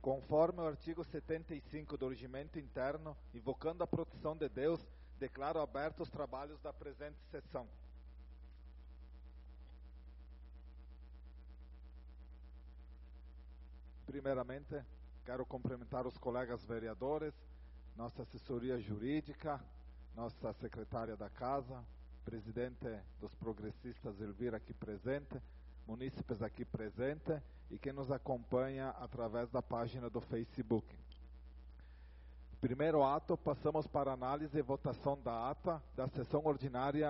Conforme o artigo 75 do Regimento Interno, invocando a proteção de Deus, declaro abertos os trabalhos da presente sessão. Primeiramente, quero cumprimentar os colegas vereadores, nossa assessoria jurídica, nossa secretária da Casa, presidente dos progressistas Elvira aqui presente, munícipes aqui presente e quem nos acompanha através da página do Facebook. Primeiro ato, passamos para análise e votação da ata da sessão ordinária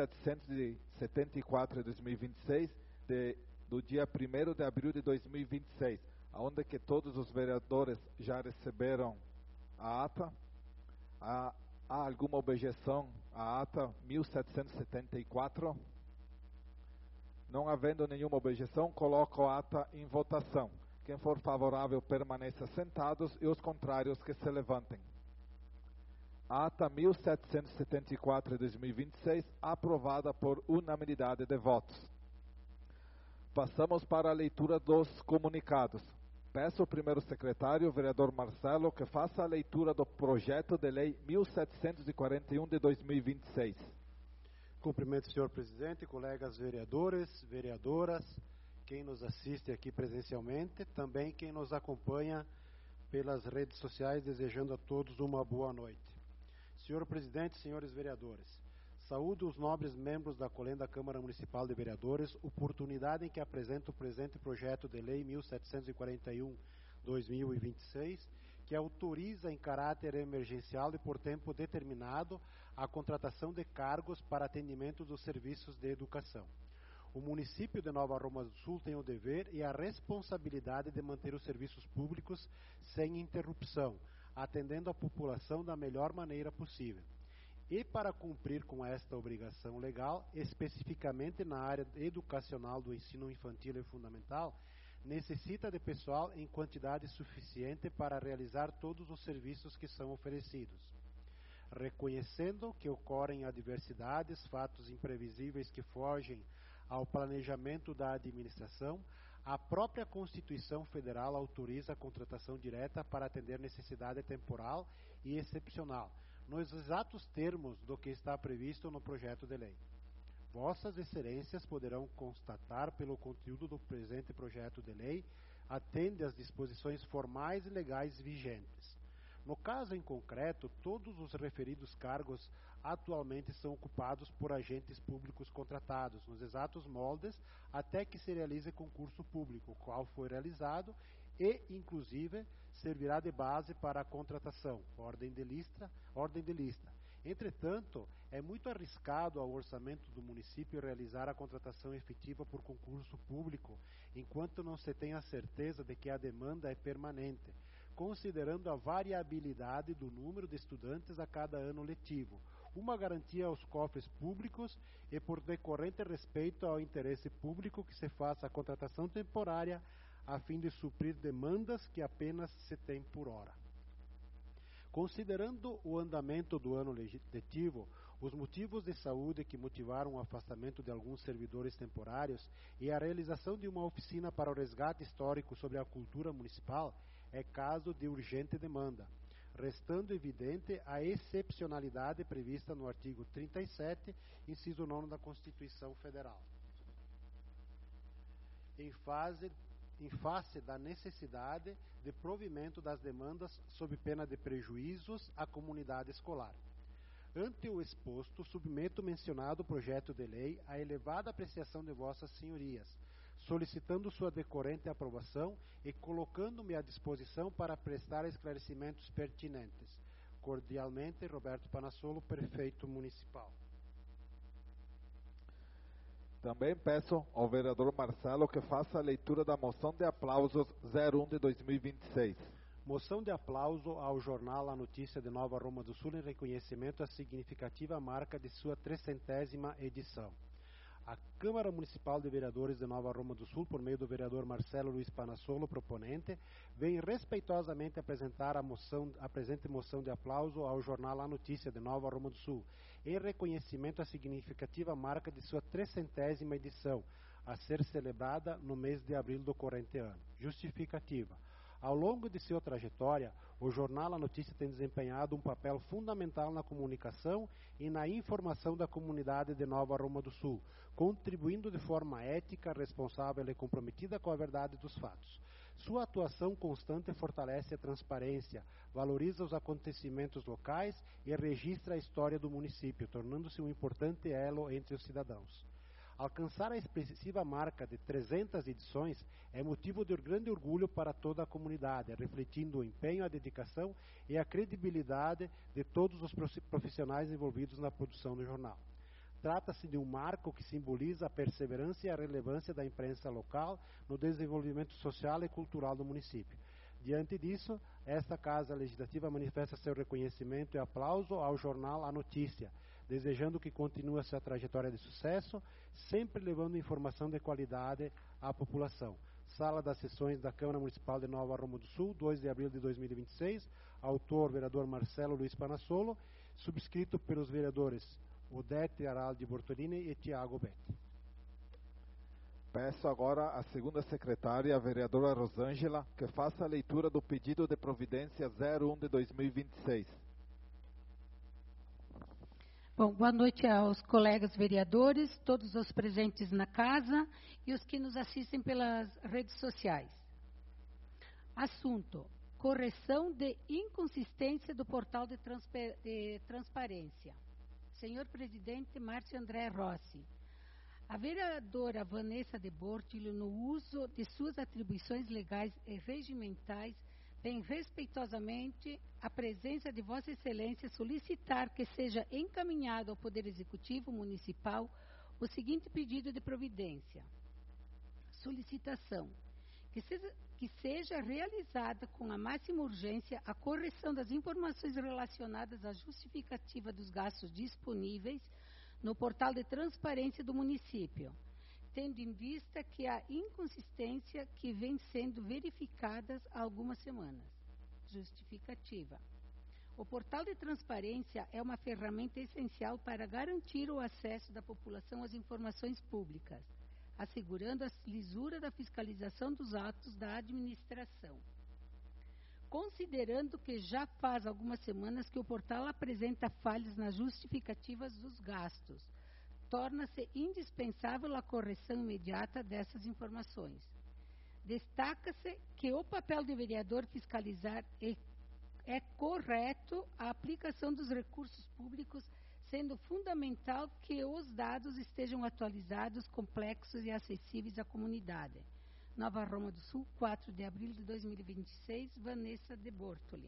1774 de 2026, do dia 1º de abril de 2026, onde que todos os vereadores já receberam a ata. Há alguma objeção à ata 1774? Não havendo nenhuma objeção, coloco a ata em votação. Quem for favorável permaneça sentados e os contrários que se levantem. A ata 1774 de 2026, aprovada por unanimidade de votos. Passamos para a leitura dos comunicados. Peço ao primeiro secretário, o vereador Marcelo, que faça a leitura do projeto de lei 1741 de 2026. Cumprimento, senhor presidente, colegas vereadores, vereadoras, quem nos assiste aqui presencialmente, também quem nos acompanha pelas redes sociais, desejando a todos uma boa noite. Senhor presidente, senhores vereadores, saúdo os nobres membros da Colenda Câmara Municipal de Vereadores, oportunidade em que apresento o presente projeto de lei 1741/2026, que autoriza em caráter emergencial e por tempo determinado a contratação de cargos para atendimento dos serviços de educação. O município de Nova Roma do Sul tem o dever e a responsabilidade de manter os serviços públicos sem interrupção, atendendo a população da melhor maneira possível. E para cumprir com esta obrigação legal, especificamente na área educacional do ensino infantil e fundamental, necessita de pessoal em quantidade suficiente para realizar todos os serviços que são oferecidos. Reconhecendo que ocorrem adversidades, fatos imprevisíveis que fogem ao planejamento da administração, a própria Constituição Federal autoriza a contratação direta para atender necessidade temporal e excepcional, nos exatos termos do que está previsto no projeto de lei. Vossas Excelências poderão constatar pelo conteúdo do presente projeto de lei, atende às disposições formais e legais vigentes. No caso em concreto, todos os referidos cargos atualmente são ocupados por agentes públicos contratados, nos exatos moldes, até que se realize concurso público, o qual foi realizado e, inclusive, servirá de base para a contratação, ordem de lista. Entretanto, é muito arriscado ao orçamento do município realizar a contratação efetiva por concurso público, enquanto não se tem a certeza de que a demanda é permanente, considerando a variabilidade do número de estudantes a cada ano letivo, uma garantia aos cofres públicos e por decorrente respeito ao interesse público que se faça a contratação temporária a fim de suprir demandas que apenas se tem por hora. Considerando o andamento do ano letivo, os motivos de saúde que motivaram o afastamento de alguns servidores temporários e a realização de uma oficina para o resgate histórico sobre a cultura municipal, é caso de urgente demanda, restando evidente a excepcionalidade prevista no artigo 37, inciso 9 da Constituição Federal. Em face da necessidade de provimento das demandas sob pena de prejuízos à comunidade escolar. Ante o exposto, submeto o mencionado projeto de lei à elevada apreciação de vossas senhorias, solicitando sua decorrente aprovação e colocando-me à disposição para prestar esclarecimentos pertinentes. Cordialmente, Roberto Panassolo, prefeito municipal. Também peço ao vereador Marcelo que faça a leitura da moção de aplausos 01 de 2026. Moção de aplauso ao jornal A Notícia de Nova Roma do Sul em reconhecimento à significativa marca de sua 300ª edição. A Câmara Municipal de Vereadores de Nova Roma do Sul, por meio do vereador Marcelo Luiz Panassolo, proponente, vem respeitosamente apresentar a presente moção de aplauso ao jornal A Notícia de Nova Roma do Sul, em reconhecimento à significativa marca de sua 300ª edição, a ser celebrada no mês de abril do corrente ano. Justificativa. Ao longo de sua trajetória, o jornal A Notícia tem desempenhado um papel fundamental na comunicação e na informação da comunidade de Nova Roma do Sul, contribuindo de forma ética, responsável e comprometida com a verdade dos fatos. Sua atuação constante fortalece a transparência, valoriza os acontecimentos locais e registra a história do município, tornando-se um importante elo entre os cidadãos. Alcançar a expressiva marca de 300 edições é motivo de grande orgulho para toda a comunidade, refletindo o empenho, a dedicação e a credibilidade de todos os profissionais envolvidos na produção do jornal. Trata-se de um marco que simboliza a perseverança e a relevância da imprensa local no desenvolvimento social e cultural do município. Diante disso, esta Casa Legislativa manifesta seu reconhecimento e aplauso ao jornal A Notícia, desejando que continue a sua trajetória de sucesso, sempre levando informação de qualidade à população. Sala das Sessões da Câmara Municipal de Nova Roma do Sul, 2 de abril de 2026, autor, vereador Marcelo Luiz Panassolo, subscrito pelos vereadores Odete Araldi Bortolini e Tiago Betti. Peço agora à segunda secretária, a vereadora Rosângela, que faça a leitura do pedido de providência 01 de 2026. Bom, boa noite aos colegas vereadores, todos os presentes na casa e os que nos assistem pelas redes sociais. Assunto: correção de inconsistência do portal de transparência. Senhor Presidente Márcio André Rossi, a vereadora Vanessa de Bortoli, no uso de suas atribuições legais e regimentais, vem respeitosamente à presença de Vossa Excelência solicitar que seja encaminhado ao Poder Executivo Municipal o seguinte pedido de providência. Solicitação: que seja realizada com a máxima urgência a correção das informações relacionadas à justificativa dos gastos disponíveis no portal de transparência do município, tendo em vista que há inconsistência que vem sendo verificadas há algumas semanas. Justificativa: o portal de transparência é uma ferramenta essencial para garantir o acesso da população às informações públicas, assegurando a lisura da fiscalização dos atos da administração. Considerando que já faz algumas semanas que o portal apresenta falhas nas justificativas dos gastos, torna-se indispensável a correção imediata dessas informações. Destaca-se que o papel do vereador fiscalizar é correto a aplicação dos recursos públicos, sendo fundamental que os dados estejam atualizados, complexos e acessíveis à comunidade. Nova Roma do Sul, 4 de abril de 2026, Vanessa de Bortoli.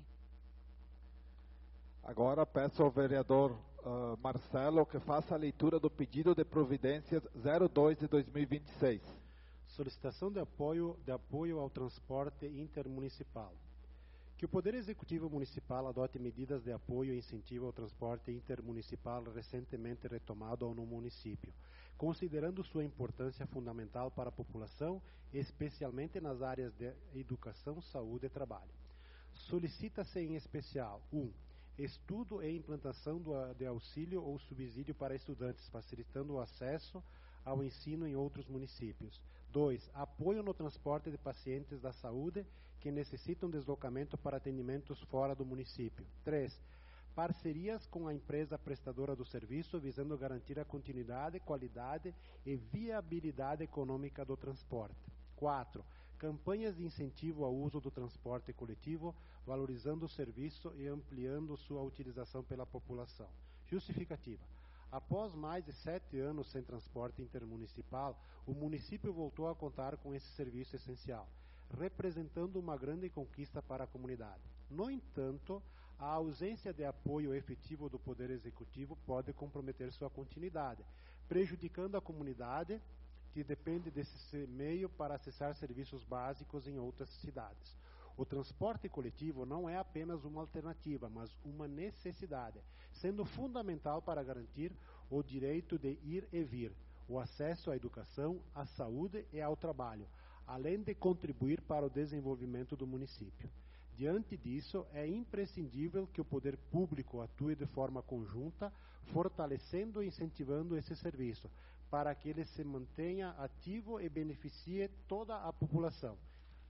Agora peço ao vereador Marcelo que faça a leitura do pedido de providências 02 de 2026. Solicitação de apoio ao transporte intermunicipal. Que o Poder Executivo Municipal adote medidas de apoio e incentivo ao transporte intermunicipal recentemente retomado no município, considerando sua importância fundamental para a população, especialmente nas áreas de educação, saúde e trabalho. Solicita-se em especial: 1. Estudo e implantação de auxílio ou subsídio para estudantes, facilitando o acesso ao ensino em outros municípios. 2. Apoio no transporte de pacientes da saúde que necessitam deslocamento para atendimentos fora do município. 3. Parcerias com a empresa prestadora do serviço, visando garantir a continuidade, qualidade e viabilidade econômica do transporte. 4. Campanhas de incentivo ao uso do transporte coletivo, valorizando o serviço e ampliando sua utilização pela população. Justificativa: após mais de 7 anos sem transporte intermunicipal, o município voltou a contar com esse serviço essencial, representando uma grande conquista para a comunidade. No entanto, a ausência de apoio efetivo do Poder Executivo pode comprometer sua continuidade, prejudicando a comunidade que depende desse meio para acessar serviços básicos em outras cidades. O transporte coletivo não é apenas uma alternativa, mas uma necessidade, sendo fundamental para garantir o direito de ir e vir, o acesso à educação, à saúde e ao trabalho, além de contribuir para o desenvolvimento do município. Diante disso, é imprescindível que o poder público atue de forma conjunta, fortalecendo e incentivando esse serviço, para que ele se mantenha ativo e beneficie toda a população.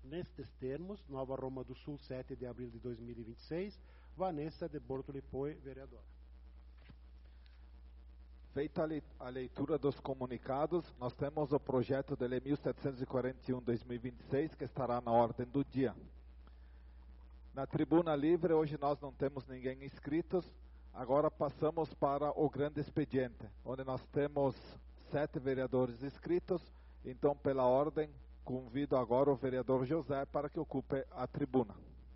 Nestes termos, Nova Roma do Sul, 7 de abril de 2026, Vanessa de Bortoli Poi, vereadora. Feita a leitura dos comunicados, nós temos o projeto de lei 1741/2026, que estará na ordem do dia. Na tribuna livre, hoje nós não temos ninguém inscritos. Agora passamos para o grande expediente, onde nós temos 7 vereadores inscritos. Então, pela ordem, convido agora o vereador José para que ocupe a tribuna.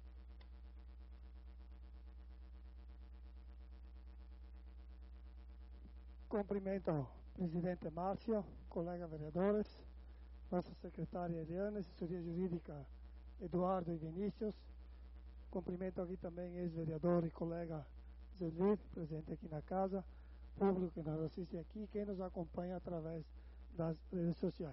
Cumprimento o presidente Márcio, colega vereadores, nossa secretária Eliana, assessoria jurídica Eduardo e Vinícius. Cumprimento aqui também ex-vereador e colega Zelvir, presente aqui na casa, público que nos assiste aqui, quem nos acompanha através das redes sociais.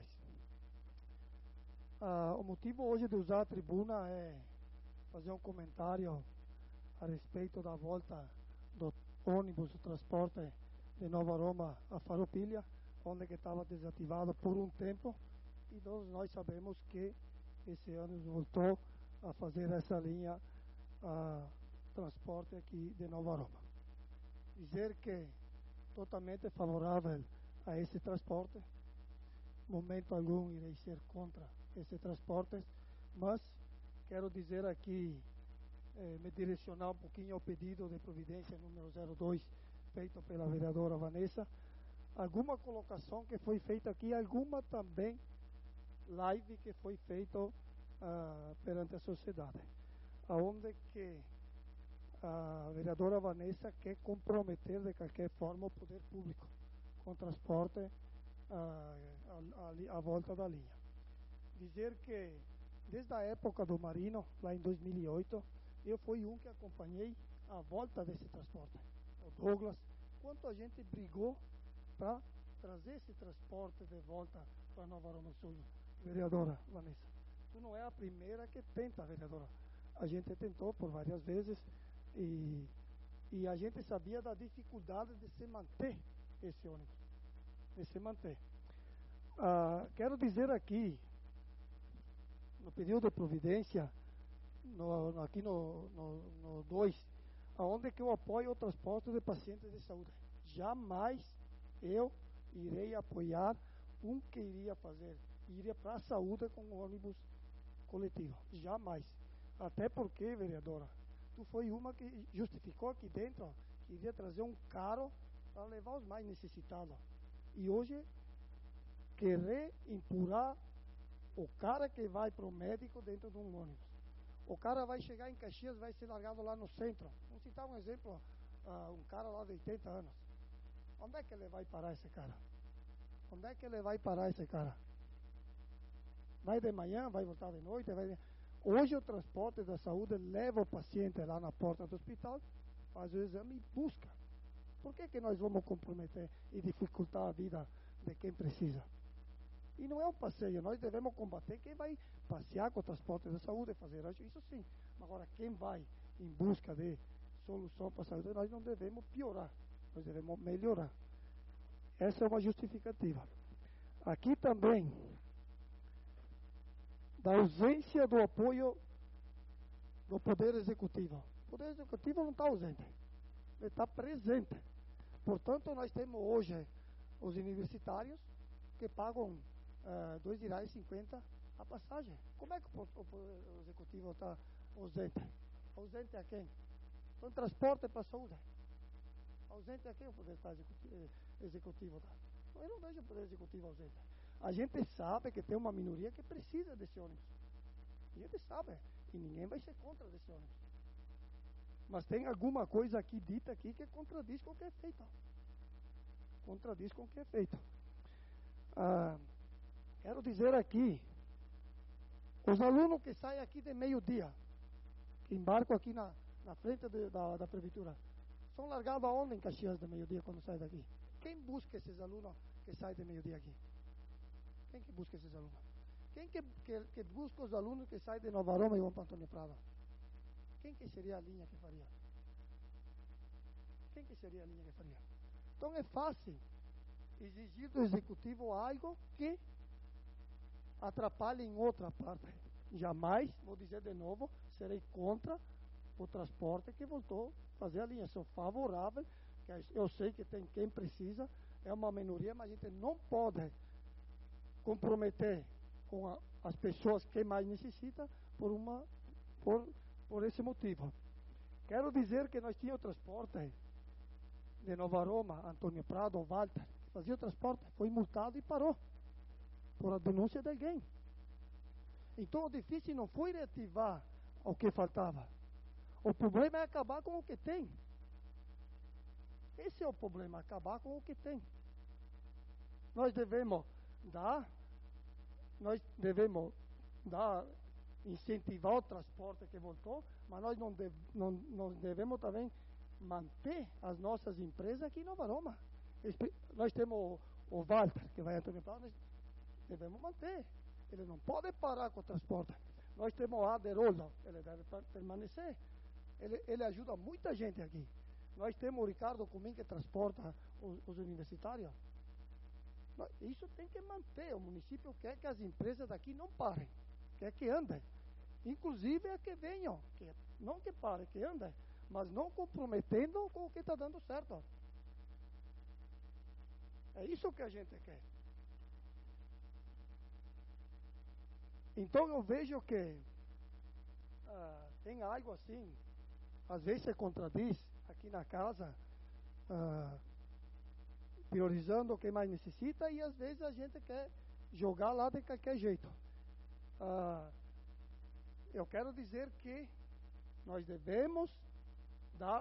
O motivo hoje de usar a tribuna é fazer um comentário a respeito da volta do ônibus, do transporte de Nova Roma a Farroupilha, onde que estava desativado por um tempo, e todos nós sabemos que esse ônibus voltou a fazer essa linha transporte aqui de Nova Roma. Dizer que totalmente favorável a esse transporte, momento algum irei ser contra esse transporte, mas quero dizer aqui, me direcionar um pouquinho ao pedido de providência número 02, feito pela vereadora Vanessa, alguma colocação que foi feita aqui, alguma também live que foi feita perante a sociedade, aonde que a vereadora Vanessa quer comprometer de qualquer forma o poder público com transporte à volta da linha. Dizer que desde a época do Marino, lá em 2008, eu fui um que acompanhei a volta desse transporte. O Douglas, quanto a gente brigou para trazer esse transporte de volta para Nova Roma do Sul, vereadora Vanessa. Tu não é a primeira que tenta, vereadora. A gente tentou por várias vezes e a gente sabia da dificuldade de se manter esse ônibus, de se manter. Quero dizer aqui, no período de providência, aqui no 2, aonde que eu apoio o transporte de pacientes de saúde. Jamais eu irei apoiar um que iria para a saúde com o ônibus coletivo. Jamais. Até porque, vereadora, tu foi uma que justificou aqui dentro, ó, que iria trazer um carro para levar os mais necessitados. E hoje, querer empurrar o cara que vai para o médico dentro de um ônibus. O cara vai chegar em Caxias, vai ser largado lá no centro. Vamos citar um exemplo, um cara lá de 80 anos. Onde é que ele vai parar esse cara? Onde é que ele vai parar esse cara? Vai de manhã, vai voltar de noite, Hoje o transporte da saúde leva o paciente lá na porta do hospital, faz o exame e busca. Por que nós vamos comprometer e dificultar a vida de quem precisa? E não é um passeio, nós devemos combater quem vai passear com o transporte da saúde, fazer isso sim. Agora, quem vai em busca de solução para a saúde, nós não devemos piorar, nós devemos melhorar. Essa é uma justificativa. Aqui também, da ausência do apoio do Poder Executivo. O Poder Executivo não está ausente, ele está presente. Portanto, nós temos hoje os universitários que pagam R$2,50 a passagem. Como é que o Executivo está ausente? Ausente a quem? Então, transporte para a saúde. Ausente a quem o Poder Executivo está? Eu não vejo o Poder Executivo ausente. A gente sabe que tem uma minoria que precisa desse ônibus. A gente sabe. E ninguém vai ser contra desse ônibus. Mas tem alguma coisa aqui dita aqui que contradiz com o que é feito. Contradiz com o que é feito. Quero dizer aqui, os alunos que saem aqui de meio-dia, que embarcam aqui na frente da prefeitura, são largados aonde em Caxias de meio-dia quando saem daqui? Quem busca esses alunos que saem de meio-dia aqui? Quem que busca esses alunos? Quem que busca os alunos que saem de Nova Roma e vão para Antônio Prado? Quem que seria a linha que faria? Quem que seria a linha que faria? Então é fácil exigir do executivo algo que atrapalhe em outra parte. jamais, vou dizer de novo, serei contra o transporte que voltou a fazer a linha. Sou favorável, que eu sei que tem quem precisa, é uma minoria, mas a gente não pode comprometer com as pessoas que mais necessitam por esse motivo. Quero dizer que nós tínhamos o transporte de Nova Roma, Antônio Prado, Walter, que fazia o transporte, foi multado e parou, por a denúncia de alguém. Então o difícil não foi reativar o que faltava. O problema é acabar com o que tem. Esse é o problema, acabar com o que tem. Nós devemos incentivar o transporte que voltou, mas nós não devemos também manter as nossas empresas aqui em Nova Roma. Nós temos o Walter, que vai a Antônio Prado, nós devemos manter. Ele não pode parar com o transporte. Nós temos o Aderoldo, ele deve permanecer. Ele ajuda muita gente aqui. Nós temos o Ricardo Comim, que transporta os universitários. Isso tem que manter. O município quer que as empresas daqui não parem, quer que andem. Inclusive é que venham, não que parem, que andem, mas não comprometendo com o que está dando certo. É isso que a gente quer. Então eu vejo que tem algo assim, às vezes se contradiz aqui na casa, priorizando o que mais necessita, e às vezes a gente quer jogar lá de qualquer jeito. Eu quero dizer que nós devemos dar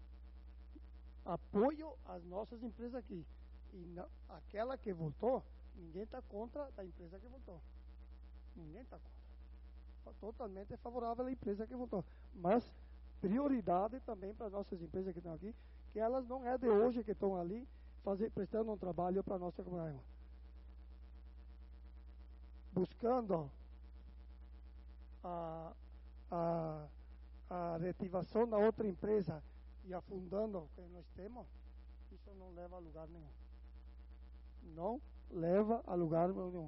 apoio às nossas empresas aqui. E aquela que voltou, ninguém está contra a empresa que voltou. Ninguém está contra. Totalmente favorável à empresa que voltou. Mas prioridade também para as nossas empresas que estão aqui, que elas não é de hoje que estão ali prestando um trabalho para a nossa comunidade. Buscando a reativação da outra empresa e afundando o que nós temos, isso não leva a lugar nenhum. Não leva a lugar nenhum.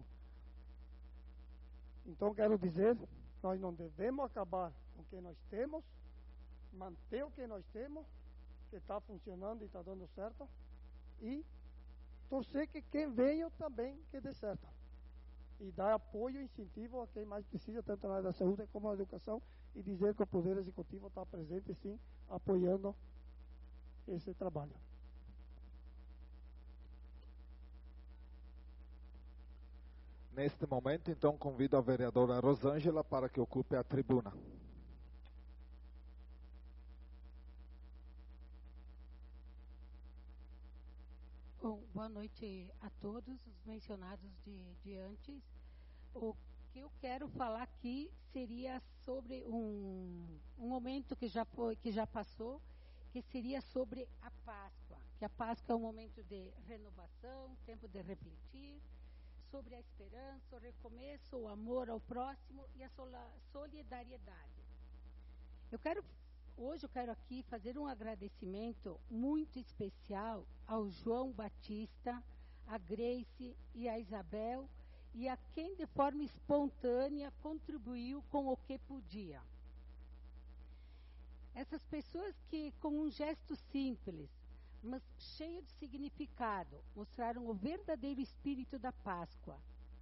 Então quero dizer, nós não devemos acabar com o que nós temos, manter o que nós temos, que está funcionando e está dando certo, e torcer que quem venha também que dê certo. E dar apoio e incentivo a quem mais precisa, tanto na área da saúde como na educação, e dizer que o Poder Executivo está presente, sim, apoiando esse trabalho. Neste momento, então, convido a vereadora Rosângela para que ocupe a tribuna. Bom, boa noite a todos os mencionados de antes. O que eu quero falar aqui seria sobre um momento que já passou, que seria sobre a Páscoa. Que a Páscoa é um momento de renovação, tempo de refletir sobre a esperança, o recomeço, o amor ao próximo e a solidariedade. Hoje eu quero aqui fazer um agradecimento muito especial ao João Batista, a Grace e a Isabel, e a quem de forma espontânea contribuiu com o que podia. Essas pessoas que, com um gesto simples, mas cheio de significado, mostraram o verdadeiro espírito da Páscoa.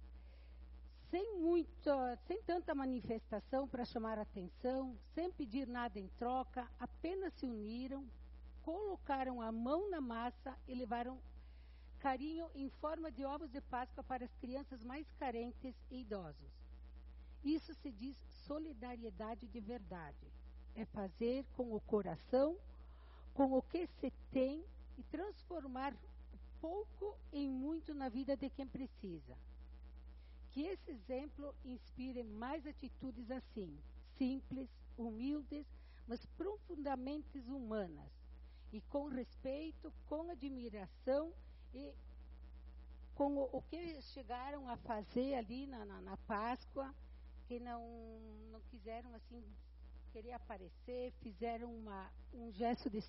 Sem tanta manifestação para chamar a atenção, sem pedir nada em troca, apenas se uniram, colocaram a mão na massa e levaram carinho em forma de ovos de Páscoa para as crianças mais carentes e idosos. Isso se diz solidariedade de verdade. É fazer com o coração, com o que se tem, e transformar pouco em muito na vida de quem precisa. Que esse exemplo inspire mais atitudes assim, simples, humildes, mas profundamente humanas, e com respeito, com admiração e com o que chegaram a fazer ali na Páscoa, que não quiseram assim querer aparecer, fizeram um gesto de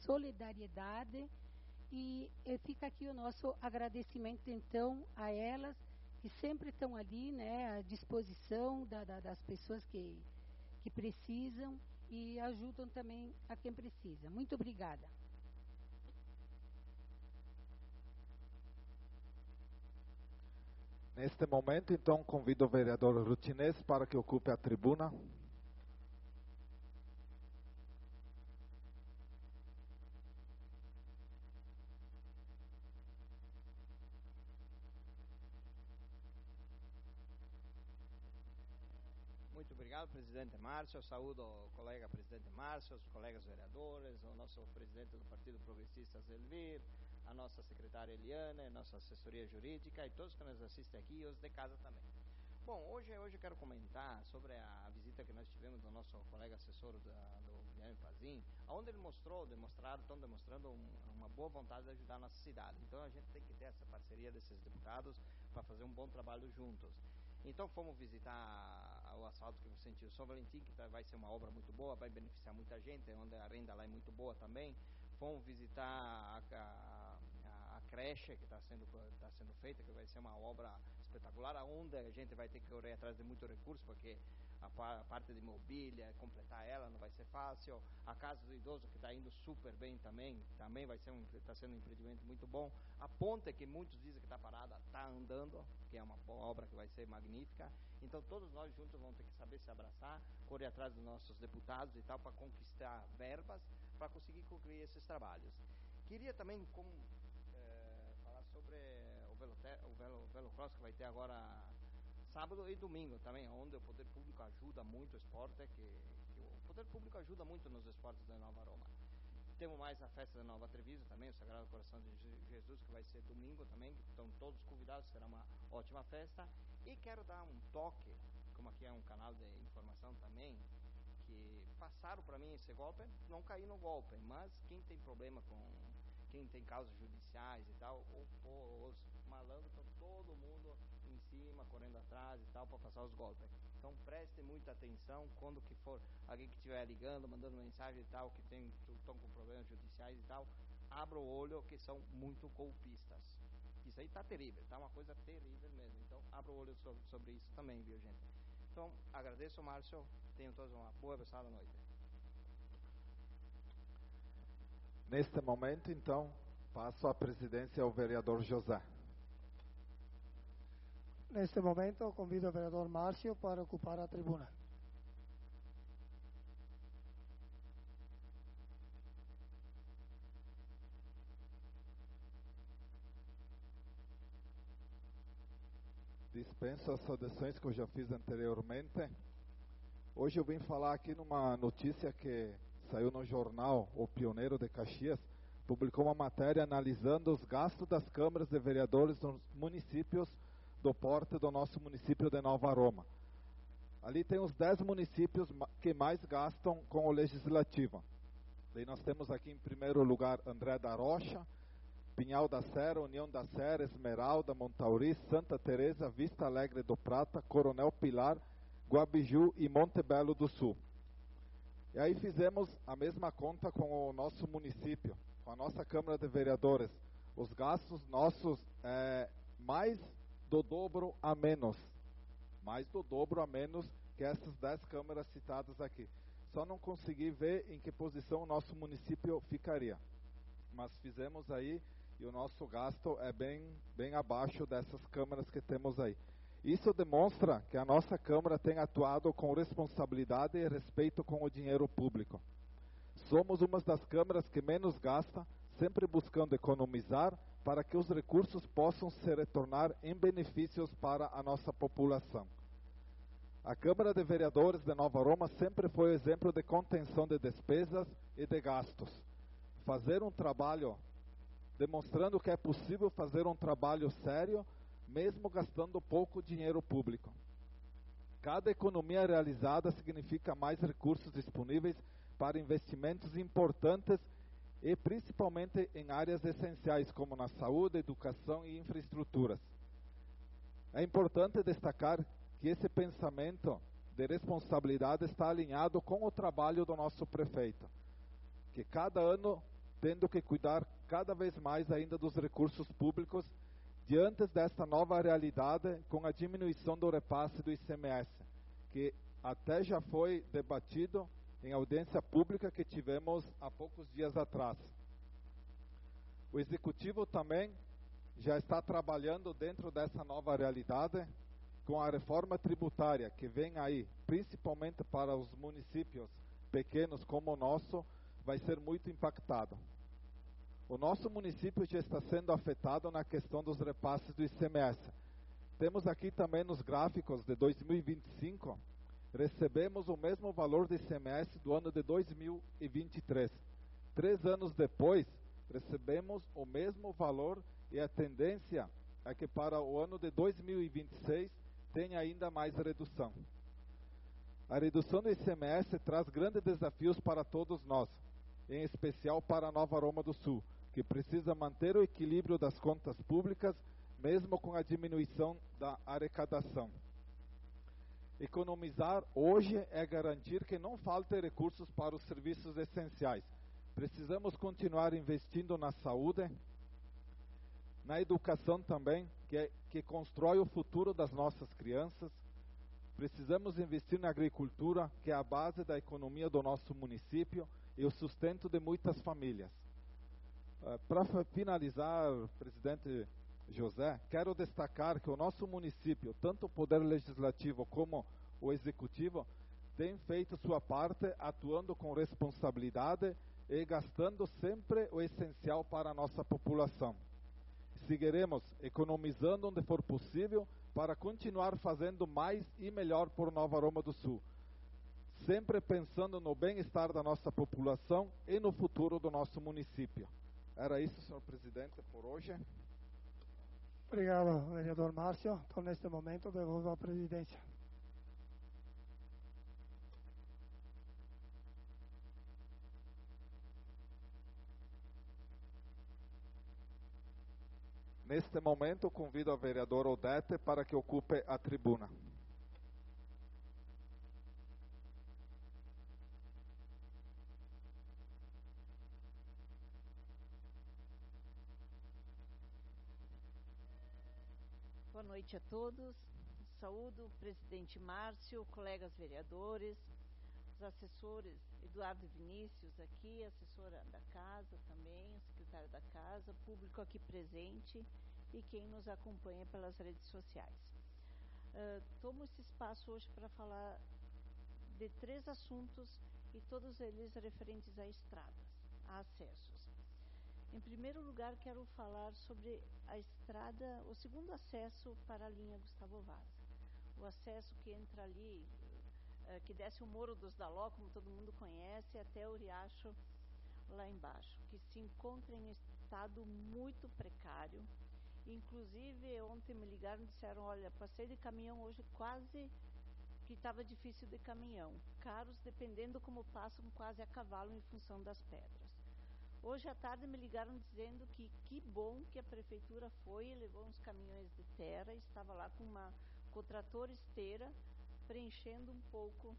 solidariedade, e fica aqui o nosso agradecimento então a elas, que sempre estão ali, né, à disposição das pessoas que precisam e ajudam também a quem precisa. Muito obrigada. Neste momento, então, convido o vereador Rutinês para que ocupe a tribuna. Muito obrigado, presidente Márcio. Eu saúdo o colega presidente Márcio, os colegas vereadores, o nosso presidente do Partido Progressista, Zelvir, a nossa secretária Eliane, a nossa assessoria jurídica e todos que nos assistem aqui e os de casa também. Bom, hoje eu quero comentar sobre a visita que nós tivemos do nosso colega assessor do Guilherme Pazin, onde ele estão demonstrando uma boa vontade de ajudar a nossa cidade. Então a gente tem que ter essa parceria desses deputados para fazer um bom trabalho juntos. Então fomos visitar o asfalto que você sentiu São Valentim, que vai ser uma obra muito boa, vai beneficiar muita gente, onde a renda lá é muito boa também. Fomos visitar a creche que está sendo feita, que vai ser uma obra espetacular, onde a gente vai ter que correr atrás de muito recurso, porque a parte de mobília, completar ela não vai ser fácil. A casa do idoso, que está indo super bem também vai ser está sendo um empreendimento muito bom. A ponte, que muitos dizem que está parada, está andando, que é uma obra que vai ser magnífica. Então todos nós juntos vamos ter que saber se abraçar, correr atrás dos nossos deputados e tal, para conquistar verbas, para conseguir concluir esses trabalhos. Queria também falar sobre o Velocross, que vai ter agora sábado e domingo também, onde o poder público ajuda muito o esporte, que o poder público ajuda muito nos esportes da Nova Roma. Temos mais a festa da Nova Treviso também, o Sagrado Coração de Jesus, que vai ser domingo também, estão todos convidados, será uma ótima festa. E quero dar um toque, como aqui é um canal de informação também, que passaram para mim esse golpe, não caí no golpe, mas quem tem problema quem tem causas judiciais e tal, os malandros estão todo mundo em cima, correndo atrás e tal, para passar os golpes. Então preste muita atenção quando que for alguém que estiver ligando, mandando mensagem e tal, que estão com problemas judiciais e tal, abra o olho, que são muito golpistas. Isso aí tá terrível, tá uma coisa terrível mesmo. Então abra o olho sobre isso também, viu, gente? Então agradeço, Márcio, tenham todos uma boa e abençoada noite. Neste momento, então, passo a presidência ao vereador José. Neste momento, convido o vereador Márcio para ocupar a tribuna. Dispenso as saudações que eu já fiz anteriormente. Hoje eu vim falar aqui numa notícia que saiu no jornal O Pioneiro de Caxias, publicou uma matéria analisando os gastos das câmaras de vereadores nos municípios do porte do nosso município de Nova Roma. Ali tem os 10 municípios que mais gastam com o legislativo. Daí nós temos aqui em primeiro lugar André da Rocha, Pinhal da Serra, União da Serra, Esmeralda, Montauri, Santa Teresa, Vista Alegre do Prata, Coronel Pilar, Guabiju e Monte Belo do Sul. E aí fizemos a mesma conta com o nosso município, com a nossa Câmara de Vereadores. Os gastos nossos mais do dobro a menos que essas 10 câmaras citadas aqui. Só não consegui ver em que posição o nosso município ficaria. Mas fizemos aí e o nosso gasto é bem abaixo dessas câmaras que temos aí. Isso demonstra que a nossa Câmara tem atuado com responsabilidade e respeito com o dinheiro público. Somos uma das câmaras que menos gasta, sempre buscando economizar para que os recursos possam se retornar em benefícios para a nossa população. A Câmara de Vereadores de Nova Roma sempre foi exemplo de contenção de despesas e de gastos. Fazer um trabalho, demonstrando que é possível fazer um trabalho sério, mesmo gastando pouco dinheiro público. Cada economia realizada significa mais recursos disponíveis para investimentos importantes e principalmente em áreas essenciais como na saúde, educação e infraestruturas. É importante destacar que esse pensamento de responsabilidade está alinhado com o trabalho do nosso prefeito, que cada ano tendo que cuidar cada vez mais ainda dos recursos públicos, diante desta nova realidade com a diminuição do repasse do ICMS, que até já foi debatido em audiência pública que tivemos há poucos dias atrás. O Executivo também já está trabalhando dentro dessa nova realidade com a reforma tributária que vem aí, principalmente para os municípios pequenos como o nosso, vai ser muito impactado. O nosso município já está sendo afetado na questão dos repasses do ICMS. Temos aqui também nos gráficos de 2025, recebemos o mesmo valor de ICMS do ano de 2023. 3 anos depois, recebemos o mesmo valor e a tendência é que para o ano de 2026 tenha ainda mais redução. A redução do ICMS traz grandes desafios para todos nós, em especial para a Nova Roma do Sul, que precisa manter o equilíbrio das contas públicas, mesmo com a diminuição da arrecadação. Economizar hoje é garantir que não falte recursos para os serviços essenciais. Precisamos continuar investindo na saúde, na educação também, que constrói o futuro das nossas crianças. Precisamos investir na agricultura, que é a base da economia do nosso município e o sustento de muitas famílias. Para finalizar, presidente José, quero destacar que o nosso município, tanto o Poder Legislativo como o Executivo, tem feito sua parte, atuando com responsabilidade e gastando sempre o essencial para a nossa população. Seguiremos economizando onde for possível para continuar fazendo mais e melhor por Nova Roma do Sul, sempre pensando no bem-estar da nossa população e no futuro do nosso município. Era isso, senhor presidente, por hoje. Obrigado, vereador Márcio. Então, neste momento, devolvo a presidência. Neste momento, convido a vereadora Odete para que ocupe a tribuna. Boa noite a todos. Saúdo o presidente Márcio, colegas vereadores, os assessores Eduardo Vinícius aqui, assessora da casa também, secretária da casa, público aqui presente e quem nos acompanha pelas redes sociais. Tomo esse espaço hoje para falar de 3 assuntos e todos eles referentes a estradas, a acessos. Em primeiro lugar, quero falar sobre a estrada, o segundo acesso para a linha Gustavo Vaz. O acesso que entra ali, que desce o Morro dos Daló, como todo mundo conhece, até o Riacho lá embaixo, que se encontra em estado muito precário. Inclusive, ontem me ligaram e disseram, olha, passei de caminhão hoje quase que estava difícil de caminhão. Caros, dependendo como passam, quase a cavalo em função das pedras. Hoje à tarde me ligaram dizendo que bom que a prefeitura foi e levou uns caminhões de terra, estava lá com o trator esteira, preenchendo um pouco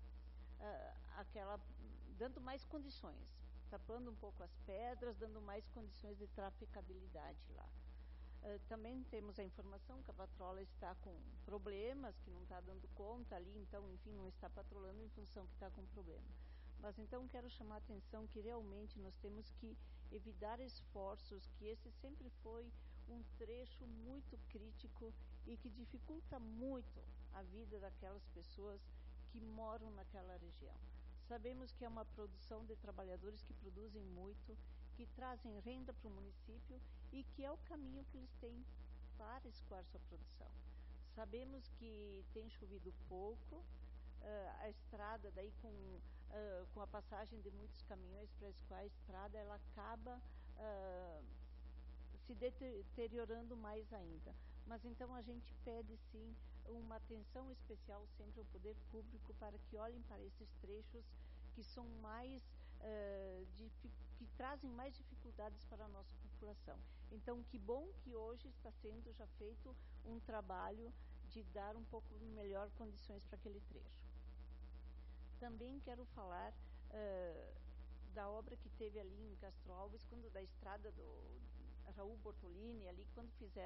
dando mais condições, tapando um pouco as pedras, dando mais condições de traficabilidade lá. Também temos a informação que a patrola está com problemas, que não está dando conta ali, então, enfim, não está patrolhando em função que está com problema. Mas então quero chamar a atenção que realmente nós temos que evitar esforços, que esse sempre foi um trecho muito crítico e que dificulta muito a vida daquelas pessoas que moram naquela região. Sabemos que é uma produção de trabalhadores que produzem muito, que trazem renda para o município e que é o caminho que eles têm para escoar sua produção. Sabemos que tem chovido pouco, a estrada daí com a passagem de muitos caminhões para escoar a estrada, ela acaba se deteriorando mais ainda. Mas então a gente pede sim uma atenção especial sempre ao poder público para que olhem para esses trechos que são mais que trazem mais dificuldades para a nossa população. Então, que bom que hoje está sendo já feito um trabalho de dar um pouco melhor condições para aquele trecho. Também quero falar da obra que teve ali em Castro Alves, da estrada do Raul Bortolini, ali quando fizeram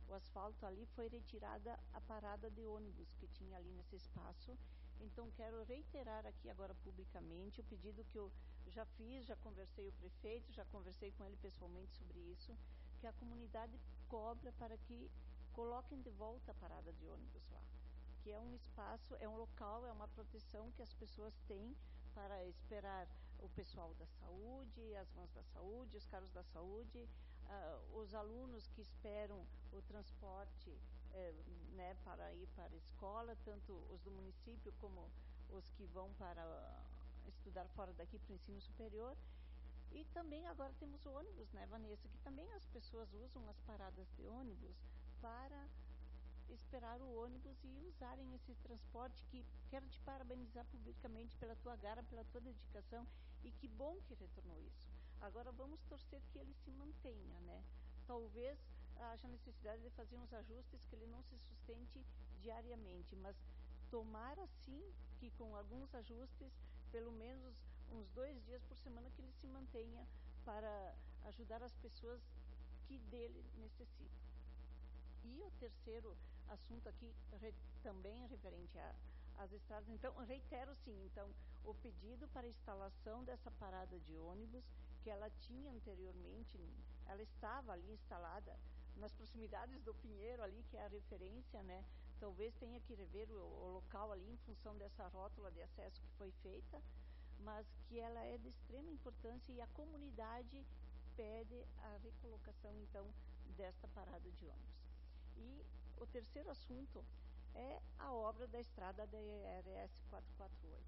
o asfalto ali, foi retirada a parada de ônibus que tinha ali nesse espaço. Então, quero reiterar aqui agora publicamente o pedido que eu já fiz, já conversei com o prefeito, já conversei com ele pessoalmente sobre isso, que a comunidade cobra para que coloquem de volta a parada de ônibus lá, que é um espaço, é um local, é uma proteção que as pessoas têm para esperar o pessoal da saúde, as vans da saúde, os carros da saúde, os alunos que esperam o transporte né, para ir para a escola, tanto os do município como os que vão para estudar fora daqui para o ensino superior. E também agora temos o ônibus, né, Vanessa, que também as pessoas usam as paradas de ônibus para esperar o ônibus e usarem esse transporte, que quero te parabenizar publicamente pela tua garra, pela tua dedicação, e que bom que retornou isso. Agora vamos torcer que ele se mantenha, né? Talvez haja necessidade de fazer uns ajustes, que ele não se sustente diariamente, mas tomara sim que com alguns ajustes, pelo menos uns 2 dias por semana, que ele se mantenha para ajudar as pessoas que dele necessitam. E o terceiro assunto aqui, também referente às estradas, então, reitero sim, então, o pedido para a instalação dessa parada de ônibus, que ela tinha anteriormente, ela estava ali instalada nas proximidades do Pinheiro ali, que é a referência, né? Talvez tenha que rever o local ali em função dessa rótula de acesso que foi feita, mas que ela é de extrema importância e a comunidade pede a recolocação, então, desta parada de ônibus. E o terceiro assunto é a obra da estrada da RS 448.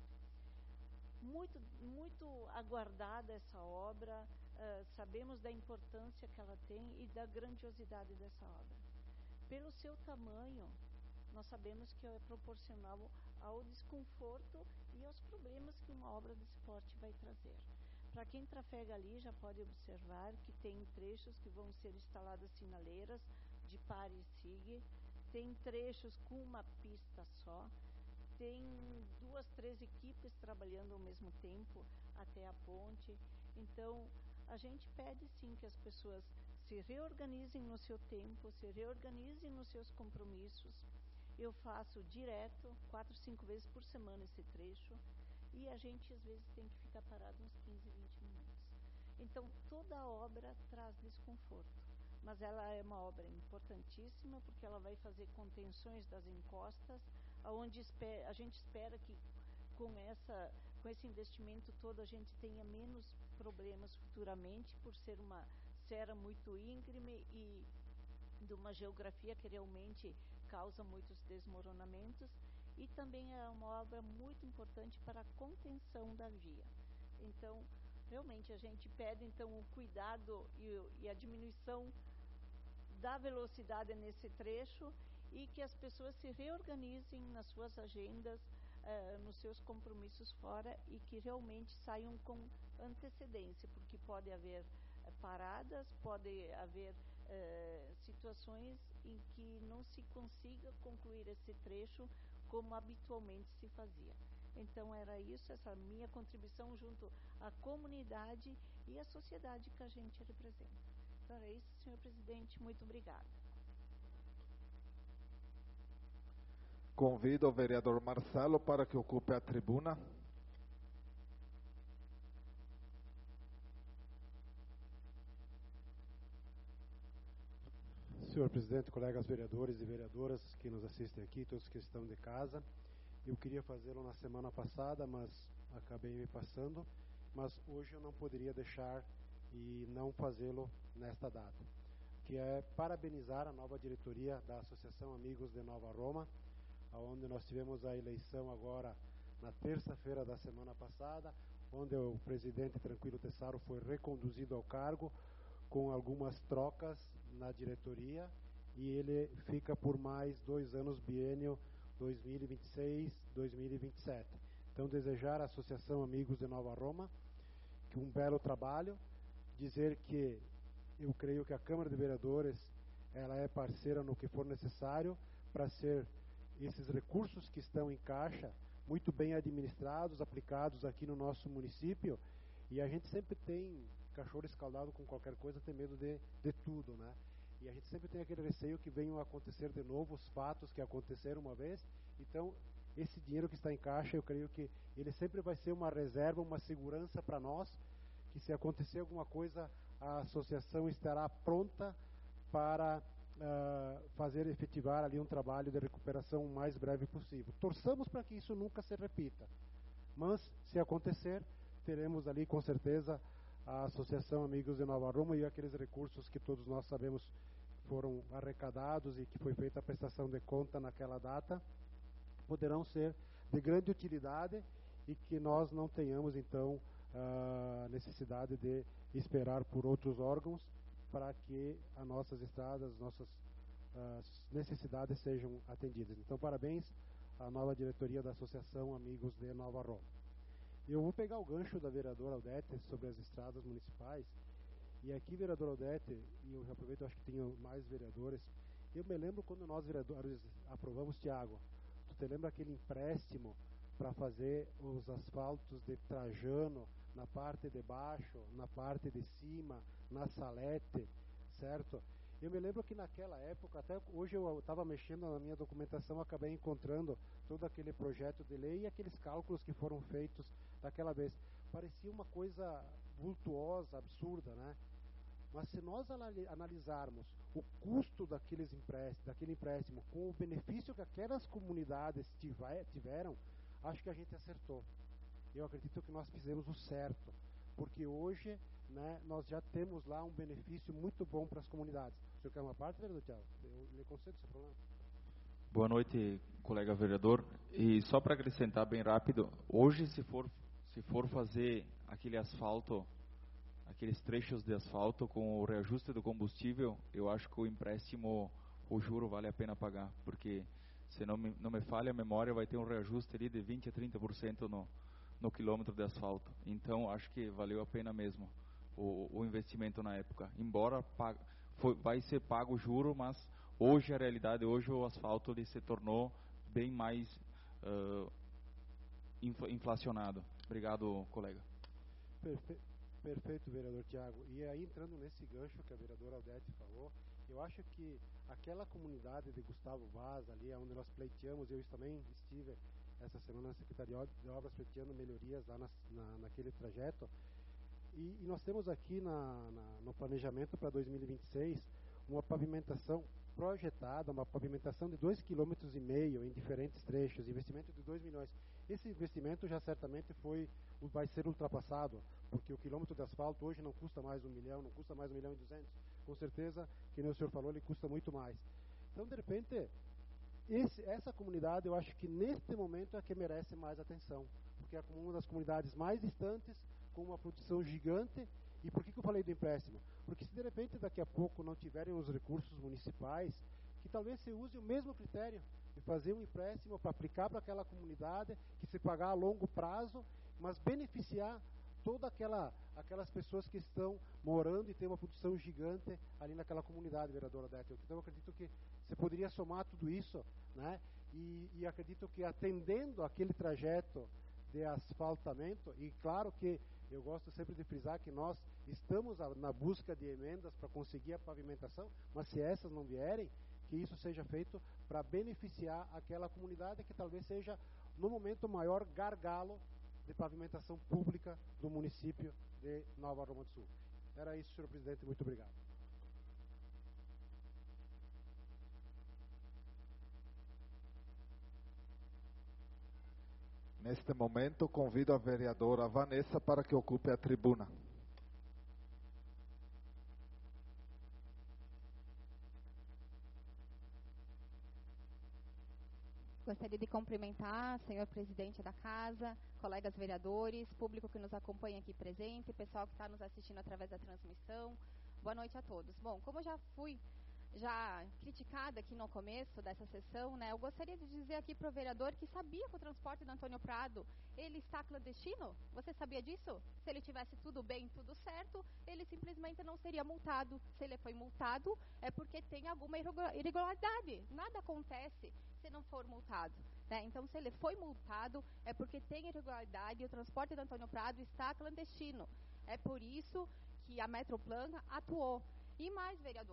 Muito aguardada essa obra, sabemos da importância que ela tem e da grandiosidade dessa obra. Pelo seu tamanho, nós sabemos que é proporcional ao desconforto e aos problemas que uma obra desse porte vai trazer. Para quem trafega ali, já pode observar que tem trechos que vão ser instaladas sinaleiras de pare e sigue, tem trechos com uma pista só, tem 2, 3 equipes trabalhando ao mesmo tempo até a ponte. Então, a gente pede sim que as pessoas se reorganizem no seu tempo, se reorganizem nos seus compromissos. Eu faço direto, 4, 5 vezes por semana esse trecho, e a gente às vezes tem que ficar parado uns 15, 20 minutos. Então, toda a obra traz desconforto, mas ela é uma obra importantíssima, porque ela vai fazer contenções das encostas, onde a gente espera que com esse investimento todo a gente tenha menos problemas futuramente, por ser uma serra muito íngreme e de uma geografia que realmente causa muitos desmoronamentos, e também é uma obra muito importante para a contenção da via. Então, realmente a gente pede então o cuidado e a diminuição da velocidade nesse trecho, e que as pessoas se reorganizem nas suas agendas, nos seus compromissos fora, e que realmente saiam com antecedência, porque pode haver paradas, pode haver situações em que não se consiga concluir esse trecho como habitualmente se fazia. Então, era isso, essa minha contribuição junto à comunidade e à sociedade que a gente representa. Então, é isso, senhor presidente, muito obrigada. Convido o vereador Marcelo para que ocupe a tribuna. Senhor presidente, colegas vereadores e vereadoras que nos assistem aqui, todos que estão de casa, eu queria fazê-lo na semana passada, mas acabei me passando, mas hoje eu não poderia deixar e não fazê-lo nesta data, que é parabenizar a nova diretoria da Associação Amigos de Nova Roma, onde nós tivemos a eleição agora na terça-feira da semana passada, onde o presidente Tranquilo Tessaro foi reconduzido ao cargo, com algumas trocas na diretoria, e ele fica por mais 2 anos, biênio 2026-2027. Então, desejar à Associação Amigos de Nova Roma que um belo trabalho, dizer que eu creio que a Câmara de Vereadores ela é parceira no que for necessário para ser esses recursos que estão em caixa muito bem administrados, aplicados aqui no nosso município, e a gente sempre tem cachorro escaldado com qualquer coisa, tem medo de tudo, né? E a gente sempre tem aquele receio que venham a acontecer de novo os fatos que aconteceram uma vez. Então, esse dinheiro que está em caixa, eu creio que ele sempre vai ser uma reserva, uma segurança para nós, que se acontecer alguma coisa, a associação estará pronta para fazer efetivar ali um trabalho de recuperação o mais breve possível. Torçamos para que isso nunca se repita, mas se acontecer, teremos ali com certeza a Associação Amigos de Nova Roma e aqueles recursos que todos nós sabemos foram arrecadados e que foi feita a prestação de conta naquela data, poderão ser de grande utilidade e que nós não tenhamos então a necessidade de esperar por outros órgãos para que as nossas estradas, nossas necessidades sejam atendidas. Então, parabéns à nova diretoria da Associação Amigos de Nova Roma. Eu vou pegar o gancho da vereadora Odete sobre as estradas municipais. E aqui, vereadora Odete, e eu já aproveito, eu acho que tenho mais vereadores, eu me lembro quando nós, vereadores, aprovamos, Tiago, tu te lembra aquele empréstimo para fazer os asfaltos de Trajano, na parte de baixo, na parte de cima, na Salete, certo? Eu me lembro que naquela época, até hoje eu estava mexendo na minha documentação, acabei encontrando todo aquele projeto de lei e aqueles cálculos que foram feitos daquela vez. Parecia uma coisa vultuosa, absurda, né? Mas se nós analisarmos o custo daquele empréstimo com o benefício que aquelas comunidades tiveram, acho que a gente acertou. Eu acredito que nós fizemos o certo, porque hoje, né, nós já temos lá um benefício muito bom para as comunidades. O senhor quer uma parte, vereador Thiago? Eu lhe concedo esse problema. Boa noite, colega vereador. E só para acrescentar bem rápido, hoje se for fazer aquele asfalto, aqueles trechos de asfalto com o reajuste do combustível, eu acho que o empréstimo, o juro vale a pena pagar, porque se não me falha a memória, vai ter um reajuste ali de 20% a 30% no quilômetro de asfalto. Então, acho que valeu a pena mesmo o investimento na época. Embora vai ser pago o juro, mas hoje a realidade, hoje o asfalto ele se tornou bem mais inflacionado. Obrigado, colega. Perfeito, vereador Tiago. E aí, entrando nesse gancho que a vereadora Odete falou, eu acho que aquela comunidade de Gustavo Vaz, ali onde nós pleiteamos, eu também estive essa semana na Secretaria de Obras pleiteando melhorias lá naquele trajeto, e nós temos aqui no planejamento para 2026 uma pavimentação projetada, uma pavimentação de 2,5 km em diferentes trechos, investimento de 2 milhões. Esse investimento já certamente vai ser ultrapassado, porque o quilômetro de asfalto hoje não custa mais 1 milhão, não custa mais 1,2 milhão. Com certeza, que nem o senhor falou, ele custa muito mais. Então, de repente, essa comunidade, eu acho que neste momento é que merece mais atenção, porque é uma das comunidades mais distantes, com uma produção gigante. E por que eu falei do empréstimo? Porque se de repente daqui a pouco não tiverem os recursos municipais, que talvez se use o mesmo critério de fazer um empréstimo para aplicar para aquela comunidade, que se pagar a longo prazo, mas beneficiar todas aquelas pessoas que estão morando e tem uma produção gigante ali naquela comunidade, vereadora Odete. Então eu acredito que você poderia somar tudo isso, né? E acredito que atendendo aquele trajeto de asfaltamento, e claro que eu gosto sempre de frisar que nós estamos na busca de emendas para conseguir a pavimentação, mas se essas não vierem, que isso seja feito para beneficiar aquela comunidade que talvez seja, no momento, o maior gargalo de pavimentação pública do município de Nova Roma do Sul. Era isso, senhor presidente, muito obrigado. Neste momento, convido a vereadora Vanessa para que ocupe a tribuna. Gostaria de cumprimentar, senhor presidente da casa, colegas vereadores, público que nos acompanha aqui presente, pessoal que está nos assistindo através da transmissão. Boa noite a todos. Bom, como eu já fui criticada aqui no começo dessa sessão, né, eu gostaria de dizer aqui para o vereador que sabia que o transporte do Antônio Prado, ele está clandestino. Você sabia disso? Se ele tivesse tudo bem, tudo certo, ele simplesmente não seria multado. Se ele foi multado, é porque tem alguma irregularidade. Nada acontece se não for multado, né? Então, se ele foi multado, é porque tem irregularidade e o transporte do Antônio Prado está clandestino. É por isso que a Metroplan atuou. E mais, vereador,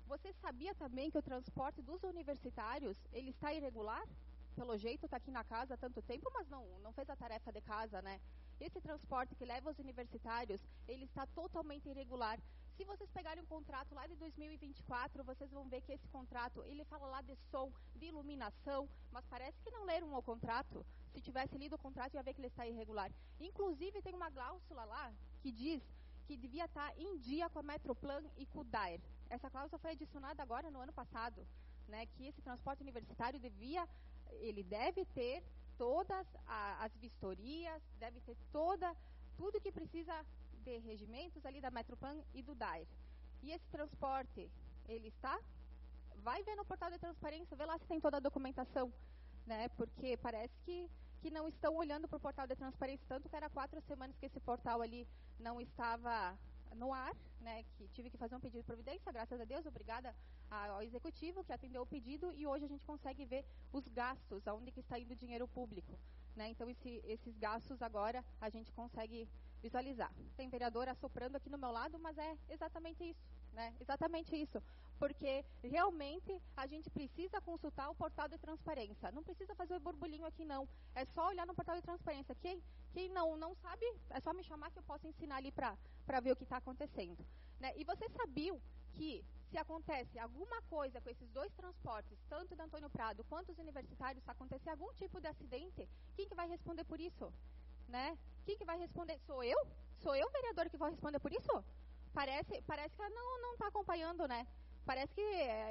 Você sabia também que o transporte dos universitários, ele está irregular? Pelo jeito está aqui na casa há tanto tempo, mas não fez a tarefa de casa, né? Esse transporte que leva os universitários, ele está totalmente irregular. Se vocês pegarem um contrato lá de 2024, vocês vão ver que esse contrato, ele fala lá de som, de iluminação, mas parece que não leram o contrato. Se tivesse lido o contrato, ia ver que ele está irregular. Inclusive, tem uma cláusula lá que diz que devia estar em dia com a Metroplan e com o DAER. Essa cláusula foi adicionada agora no ano passado, né, que esse transporte universitário ele deve ter todas as vistorias, deve ter tudo que precisa de regimentos ali da Metroplan e do DAER. E esse transporte, ele está? Vai ver no portal de transparência, vê lá se tem toda a documentação, né? Porque parece que não estão olhando para o portal de transparência, tanto que era 4 semanas que esse portal ali não estava no ar, né, que tive que fazer um pedido de providência, graças a Deus, obrigada ao executivo que atendeu o pedido, e hoje a gente consegue ver os gastos, aonde que está indo o dinheiro público, né? Então esses gastos agora a gente consegue visualizar. Tem vereador assoprando aqui no meu lado, mas é exatamente isso, né? Exatamente isso, porque realmente a gente precisa consultar o portal de transparência, não precisa fazer o burburinho aqui não, é só olhar no portal de transparência. Quem não sabe, é só me chamar que eu posso ensinar ali para ver o que está acontecendo, né? E vocês sabiam que se acontece alguma coisa com esses dois transportes, tanto da Antônio Prado quanto os universitários, se acontecer algum tipo de acidente, quem que vai responder por isso? Né? Quem que vai responder? Sou eu? Sou eu, vereador, que vou responder por isso? Parece que ela não está acompanhando, né? Parece que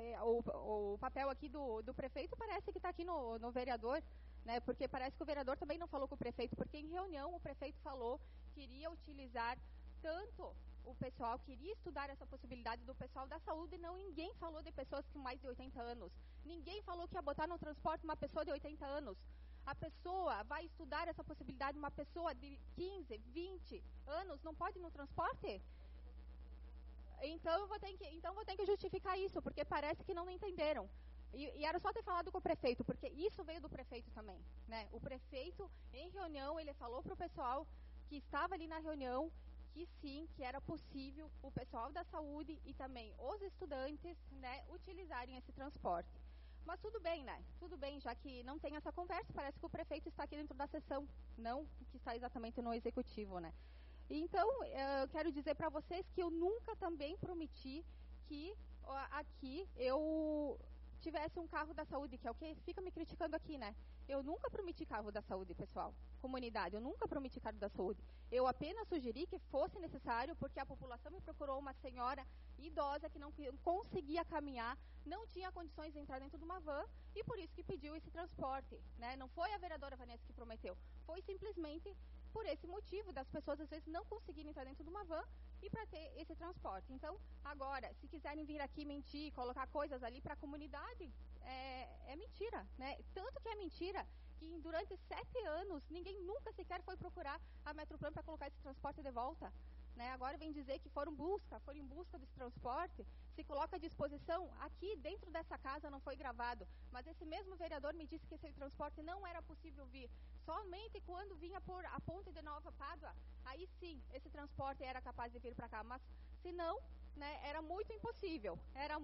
o papel aqui do prefeito parece que está aqui no vereador, né? Porque parece que o vereador também não falou com o prefeito, porque em reunião o prefeito falou que iria utilizar tanto o pessoal, queria estudar essa possibilidade do pessoal da saúde, ninguém falou de pessoas com mais de 80 anos. Ninguém falou que ia botar no transporte uma pessoa de 80 anos. A pessoa vai estudar essa possibilidade, uma pessoa de 15, 20 anos não pode ir no transporte? Então eu vou ter que justificar isso, porque parece que não entenderam. E era só ter falado com o prefeito, porque isso veio do prefeito também, né? O prefeito, em reunião, ele falou para o pessoal que estava ali na reunião que sim, que era possível o pessoal da saúde e também os estudantes, né, utilizarem esse transporte. Mas tudo bem, né? Tudo bem, já que não tem essa conversa, parece que o prefeito está aqui dentro da sessão, não que está exatamente no executivo, né? Então, eu quero dizer para vocês que eu nunca também prometi que aqui eu tivesse um carro da saúde, que é o que fica me criticando aqui, né? Eu nunca prometi carro da saúde, pessoal. Comunidade, eu nunca prometi carro da saúde. Eu apenas sugeri que fosse necessário, porque a população me procurou uma senhora idosa que não conseguia caminhar, não tinha condições de entrar dentro de uma van, e por isso que pediu esse transporte, né? Não foi a vereadora Vanessa que prometeu, foi simplesmente por esse motivo das pessoas às vezes não conseguirem entrar dentro de uma van e para ter esse transporte. Então, agora, se quiserem vir aqui mentir, colocar coisas ali para a comunidade, é mentira, né? Tanto que é mentira que durante 7 anos ninguém nunca sequer foi procurar a Metroplan para colocar esse transporte de volta, né? Agora vem dizer que foram em busca desse transporte, se coloca à disposição. Aqui dentro dessa casa não foi gravado, mas esse mesmo vereador me disse que esse transporte não era possível vir, somente quando vinha por a ponte de Nova Pádua, aí sim, esse transporte era capaz de vir para cá, mas se não, né, era muito impossível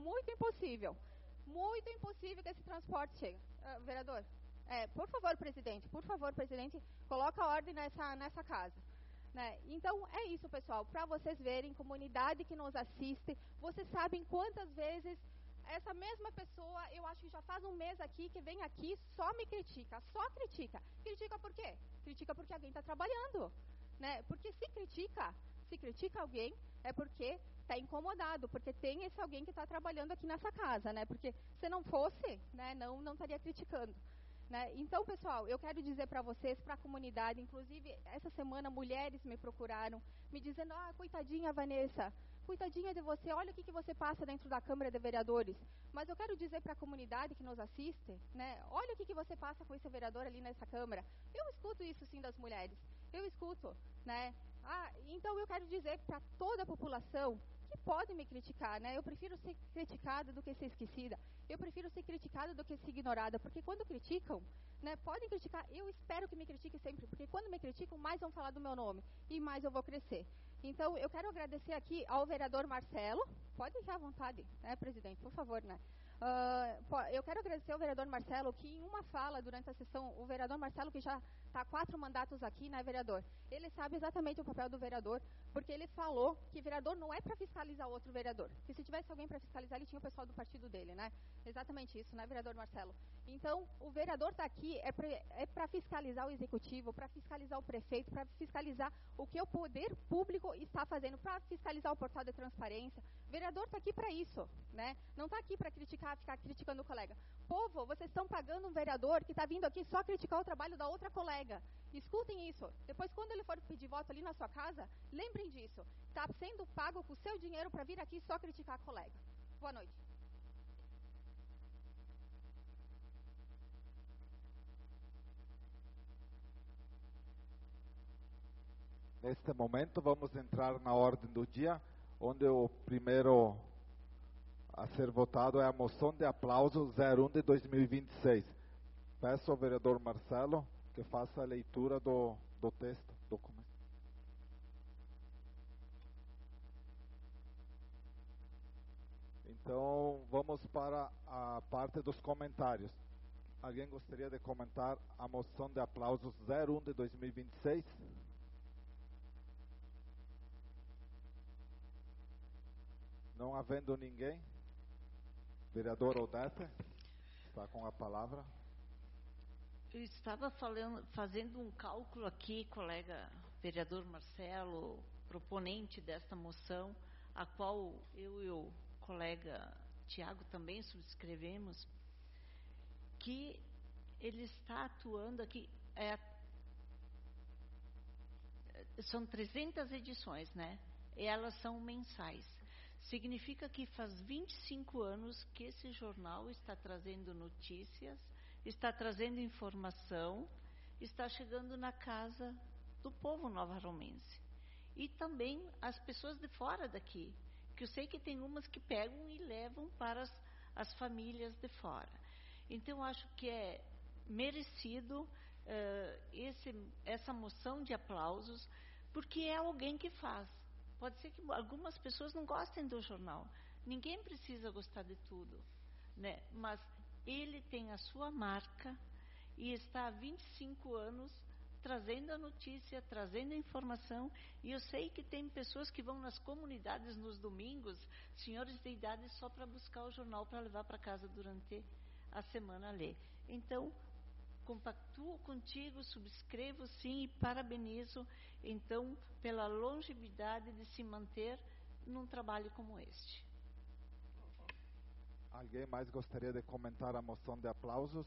que esse transporte chegue. Vereador, por favor, presidente, coloca ordem nessa casa. Né? Então, é isso, pessoal, para vocês verem, comunidade que nos assiste, vocês sabem quantas vezes essa mesma pessoa, eu acho que já faz um mês aqui, que vem aqui, só me critica. Critica por quê? Critica porque alguém está trabalhando, né? Porque se critica alguém, é porque está incomodado, porque tem esse alguém que está trabalhando aqui nessa casa, né? Porque se não fosse, né, não estaria criticando. Né? Então, pessoal, eu quero dizer para vocês, para a comunidade, inclusive, essa semana mulheres me procuraram, me dizendo, coitadinha, Vanessa, coitadinha de você, olha o que você passa dentro da Câmara de Vereadores. Mas eu quero dizer para a comunidade que nos assiste, né, olha o que você passa com esse vereador ali nessa Câmara. Eu escuto isso, sim, das mulheres, eu escuto, né? Então eu quero dizer para toda a população que podem me criticar, né? Eu prefiro ser criticada do que ser esquecida. Eu prefiro ser criticada do que ser ignorada, porque quando criticam, né, podem criticar, eu espero que me critiquem sempre, porque quando me criticam, mais vão falar do meu nome e mais eu vou crescer. Então, eu quero agradecer aqui ao vereador Marcelo. Pode ficar à vontade, né, presidente, por favor, né? Eu quero agradecer ao vereador Marcelo, que em uma fala durante a sessão, o vereador Marcelo, que já está há 4 mandatos aqui, né, vereador? Ele sabe exatamente o papel do vereador, porque ele falou que vereador não é para fiscalizar outro vereador. Que se tivesse alguém para fiscalizar, ele tinha o pessoal do partido dele, né? Exatamente isso, né, vereador Marcelo? Então, o vereador está aqui é para fiscalizar o executivo, para fiscalizar o prefeito, para fiscalizar o que o poder público está fazendo, para fiscalizar o portal de transparência. O vereador está aqui para isso, né? Não está aqui para criticar, ficar criticando o colega. Povo, vocês estão pagando um vereador que está vindo aqui só criticar o trabalho da outra colega. Escutem isso. Depois, quando ele for pedir voto ali na sua casa, lembrem disso. Está sendo pago com o seu dinheiro para vir aqui só criticar a colega. Boa noite. Neste momento, vamos entrar na ordem do dia, onde o primeiro a ser votado é a moção de aplauso 01 de 2026. Peço ao vereador Marcelo que faça a leitura do texto. Documento. Então, vamos para a parte dos comentários. Alguém gostaria de comentar a moção de aplausos 01 de 2026? Não havendo ninguém, vereador Odete está com a palavra. Eu estava fazendo um cálculo aqui, colega vereador Marcelo, proponente desta moção, a qual eu e o colega Tiago também subscrevemos, que ele está atuando aqui, são 300 edições, né? E elas são mensais. Significa que faz 25 anos que esse jornal está trazendo notícias, está trazendo informação, está chegando na casa do povo nova-romense. E também as pessoas de fora daqui, que eu sei que tem umas que pegam e levam para as famílias de fora. Então, eu acho que é merecido essa moção de aplausos, porque é alguém que faz. Pode ser que algumas pessoas não gostem do jornal. Ninguém precisa gostar de tudo, né? Mas ele tem a sua marca e está há 25 anos trazendo a notícia, trazendo a informação. E eu sei que tem pessoas que vão nas comunidades nos domingos, senhores de idade, só para buscar o jornal para levar para casa durante a semana a ler. Então, compactuo contigo, subscrevo sim e parabenizo, então, pela longevidade de se manter num trabalho como este. Alguém mais gostaria de comentar a moção de aplausos?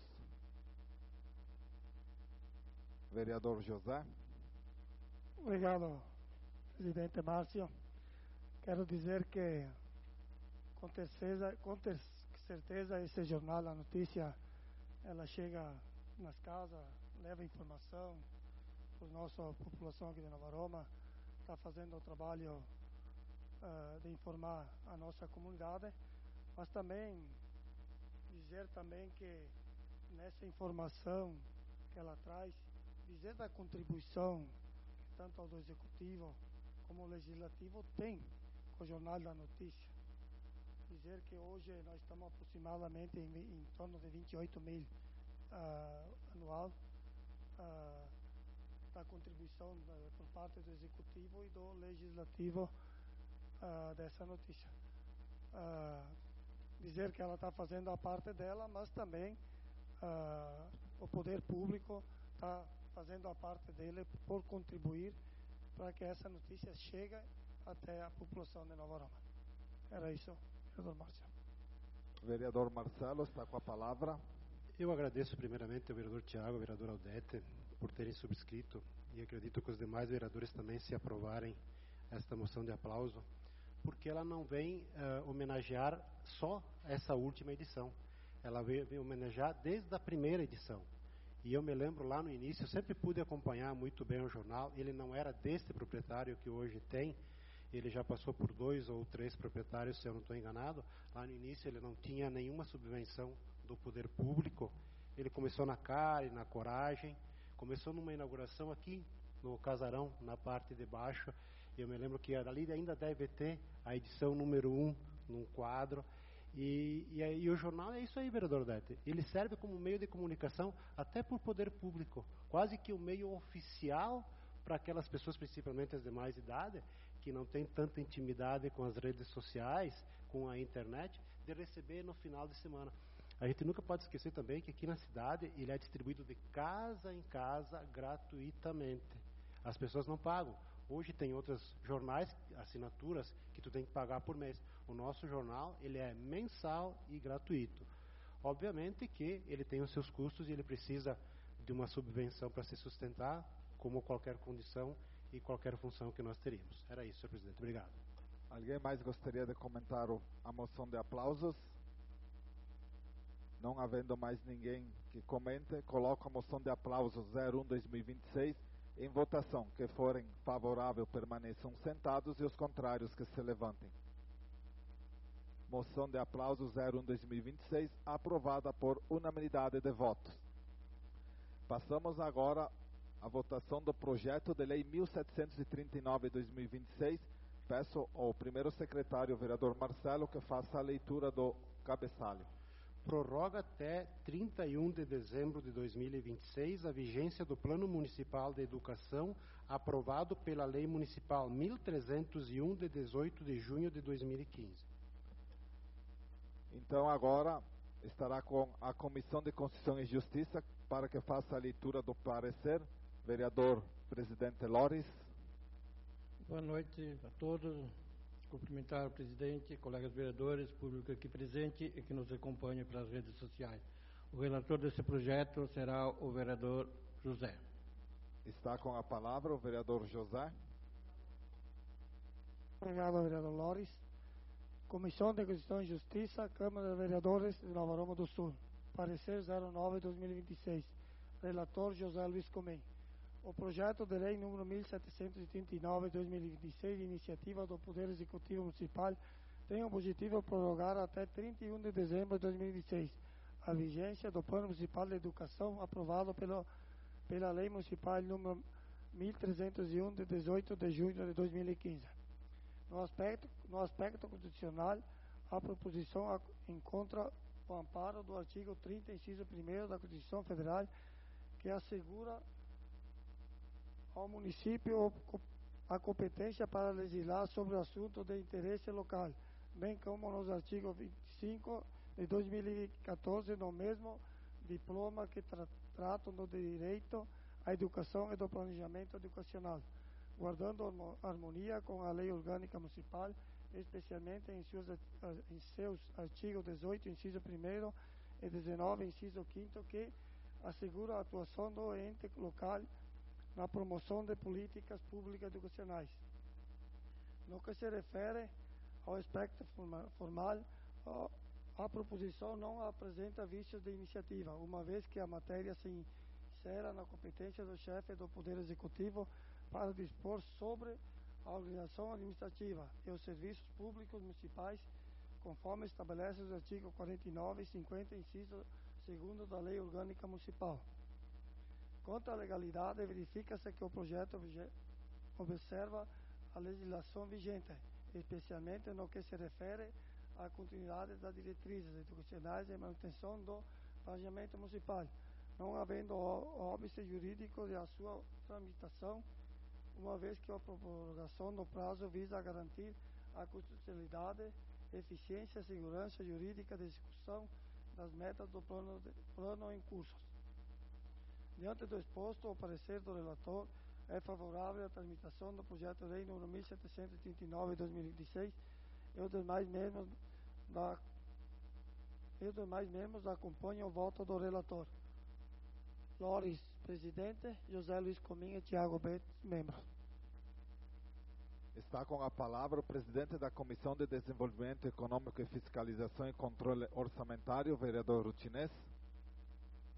Vereador José. Obrigado, presidente Márcio. Quero dizer que, com certeza, esse jornal, a notícia, ela chega nas casas, leva informação para a nossa população aqui de Nova Roma, está fazendo o trabalho de informar a nossa comunidade, mas também dizer também que nessa informação que ela traz, dizer da contribuição que tanto o do Executivo como o Legislativo tem com o Jornal da Notícia. Dizer que hoje nós estamos aproximadamente em torno de 28 mil anual da contribuição por parte do Executivo e do Legislativo dessa notícia. Dizer que ela está fazendo a parte dela, mas também o poder público está fazendo a parte dele por contribuir para que essa notícia chegue até a população de Nova Roma. Era isso, vereador Márcio. Vereador Marcelo está com a palavra. Eu agradeço primeiramente ao vereador Tiago, ao vereador Odete, por terem subscrito, e acredito que os demais vereadores também se aprovarem esta moção de aplauso, porque ela não vem homenagear só essa última edição, ela vem homenagear desde a primeira edição. E eu me lembro lá no início, eu sempre pude acompanhar muito bem o jornal, ele não era desse proprietário que hoje tem, ele já passou por 2 ou 3 proprietários, se eu não estou enganado. Lá no início ele não tinha nenhuma subvenção do poder público. Ele começou na cara e na coragem. Começou numa inauguração aqui no casarão, na parte de baixo. Eu me lembro que ali ainda deve ter a edição número 1 num quadro. E o jornal é isso aí, vereador Dete. Ele serve como meio de comunicação até por poder público. Quase que o meio oficial para aquelas pessoas, principalmente as de mais idade, que não têm tanta intimidade com as redes sociais, com a internet, de receber no final de semana. A gente nunca pode esquecer também que aqui na cidade ele é distribuído de casa em casa gratuitamente. As pessoas não pagam. Hoje tem outros jornais, assinaturas, que tu tem que pagar por mês. O nosso jornal, ele é mensal e gratuito. Obviamente que ele tem os seus custos e ele precisa de uma subvenção para se sustentar, como qualquer condição e qualquer função que nós teríamos. Era isso, senhor presidente. Obrigado. Alguém mais gostaria de comentar a moção de aplausos? Não havendo mais ninguém que comente, coloco a moção de aplausos 01/2026 em votação. Que forem favoráveis permaneçam sentados e os contrários que se levantem. Moção de aplausos 01/2026 aprovada por unanimidade de votos. Passamos agora à votação do projeto de lei 1739/2026. Peço ao primeiro secretário, o vereador Marcelo, que faça a leitura do cabeçalho. Prorroga até 31 de dezembro de 2026 a vigência do Plano Municipal de Educação aprovado pela Lei Municipal 1301 de 18 de junho de 2015. Então agora estará com a Comissão de Constituição e Justiça para que faça a leitura do parecer. Vereador Presidente Loris. Boa noite a todos. Cumprimentar o presidente, colegas vereadores, público aqui presente e que nos acompanha pelas redes sociais. O relator desse projeto será o vereador José. Está com a palavra o vereador José. Obrigado, vereador Loris. Comissão de Constituição e Justiça, Câmara de Vereadores de Nova Roma do Sul. Parecer 09/2026. Relator José Luiz Comem. O projeto de lei número 1739/2026, iniciativa do Poder Executivo Municipal, tem o objetivo de prorrogar até 31 de dezembro de 2026 a vigência do Plano Municipal de Educação aprovado pela Lei Municipal número 1301 de 18 de junho de 2015. No aspecto constitucional, a proposição encontra o amparo do artigo 30, inciso 1º da Constituição Federal, que assegura ao município a competência para legislar sobre o assunto de interesse local, bem como nos artigos 25 de 2014, no mesmo diploma que tratam do direito à educação e do planejamento educacional, guardando harmonia com a Lei Orgânica Municipal, especialmente em seus artigos 18, inciso 1º, e 19, inciso 5º, que assegura a atuação do ente local na promoção de políticas públicas educacionais. No que se refere ao aspecto formal, a proposição não apresenta vícios de iniciativa, uma vez que a matéria se insere na competência do chefe do Poder Executivo para dispor sobre a organização administrativa e os serviços públicos municipais, conforme estabelece os artigos 49 e 50, inciso 2º da Lei Orgânica Municipal. Quanto à legalidade, verifica-se que o projeto observa a legislação vigente, especialmente no que se refere à continuidade das diretrizes educacionais e manutenção do planejamento municipal, não havendo óbice jurídico de a sua tramitação, uma vez que a prorrogação do prazo visa garantir a constitucionalidade, eficiência e segurança jurídica de execução das metas do plano em curso. Diante do exposto, o parecer do relator é favorável à tramitação do projeto de lei número 1739/2026 e os demais membros acompanham o voto do relator. Loris, presidente, José Luiz Comim e Tiago Betes, membros. Está com a palavra o presidente da Comissão de Desenvolvimento Econômico e Fiscalização e Controle Orçamentário, vereador Rutinês.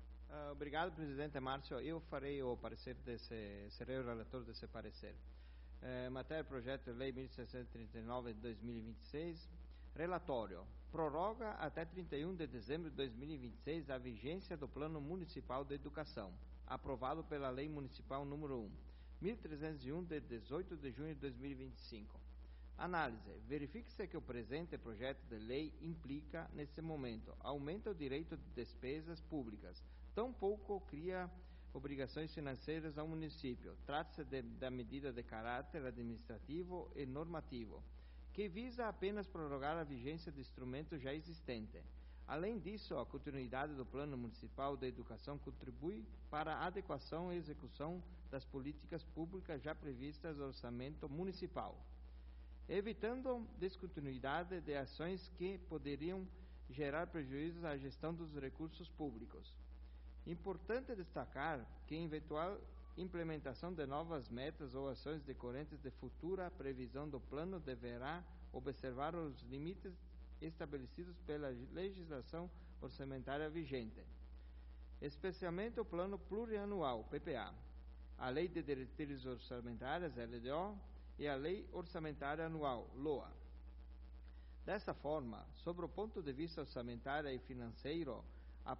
Obrigado, presidente Márcio. Eu farei o parecer serei o relator desse parecer. Matéria Projeto de Lei 1639 de 2026. Relatório. Prorroga até 31 de dezembro de 2026 a vigência do Plano Municipal de Educação, aprovado pela Lei Municipal número 1301 de 18 de junho de 2025. Análise. Verifique-se que o presente projeto de lei implica, nesse momento, aumenta o direito de despesas públicas, tampouco cria obrigações financeiras ao município. Trata-se da medida de caráter administrativo e normativo, que visa apenas prorrogar a vigência de instrumento já existente. Além disso, a continuidade do Plano Municipal de Educação contribui para a adequação e execução das políticas públicas já previstas no orçamento municipal, evitando descontinuidade de ações que poderiam gerar prejuízos à gestão dos recursos públicos. Importante destacar que a eventual implementação de novas metas ou ações decorrentes de futura previsão do plano deverá observar os limites estabelecidos pela legislação orçamentária vigente, especialmente o Plano Plurianual, PPA, a Lei de Diretrizes Orçamentárias, LDO, e a Lei Orçamentária Anual, LOA. Dessa forma, sobre o ponto de vista orçamentário e financeiro, a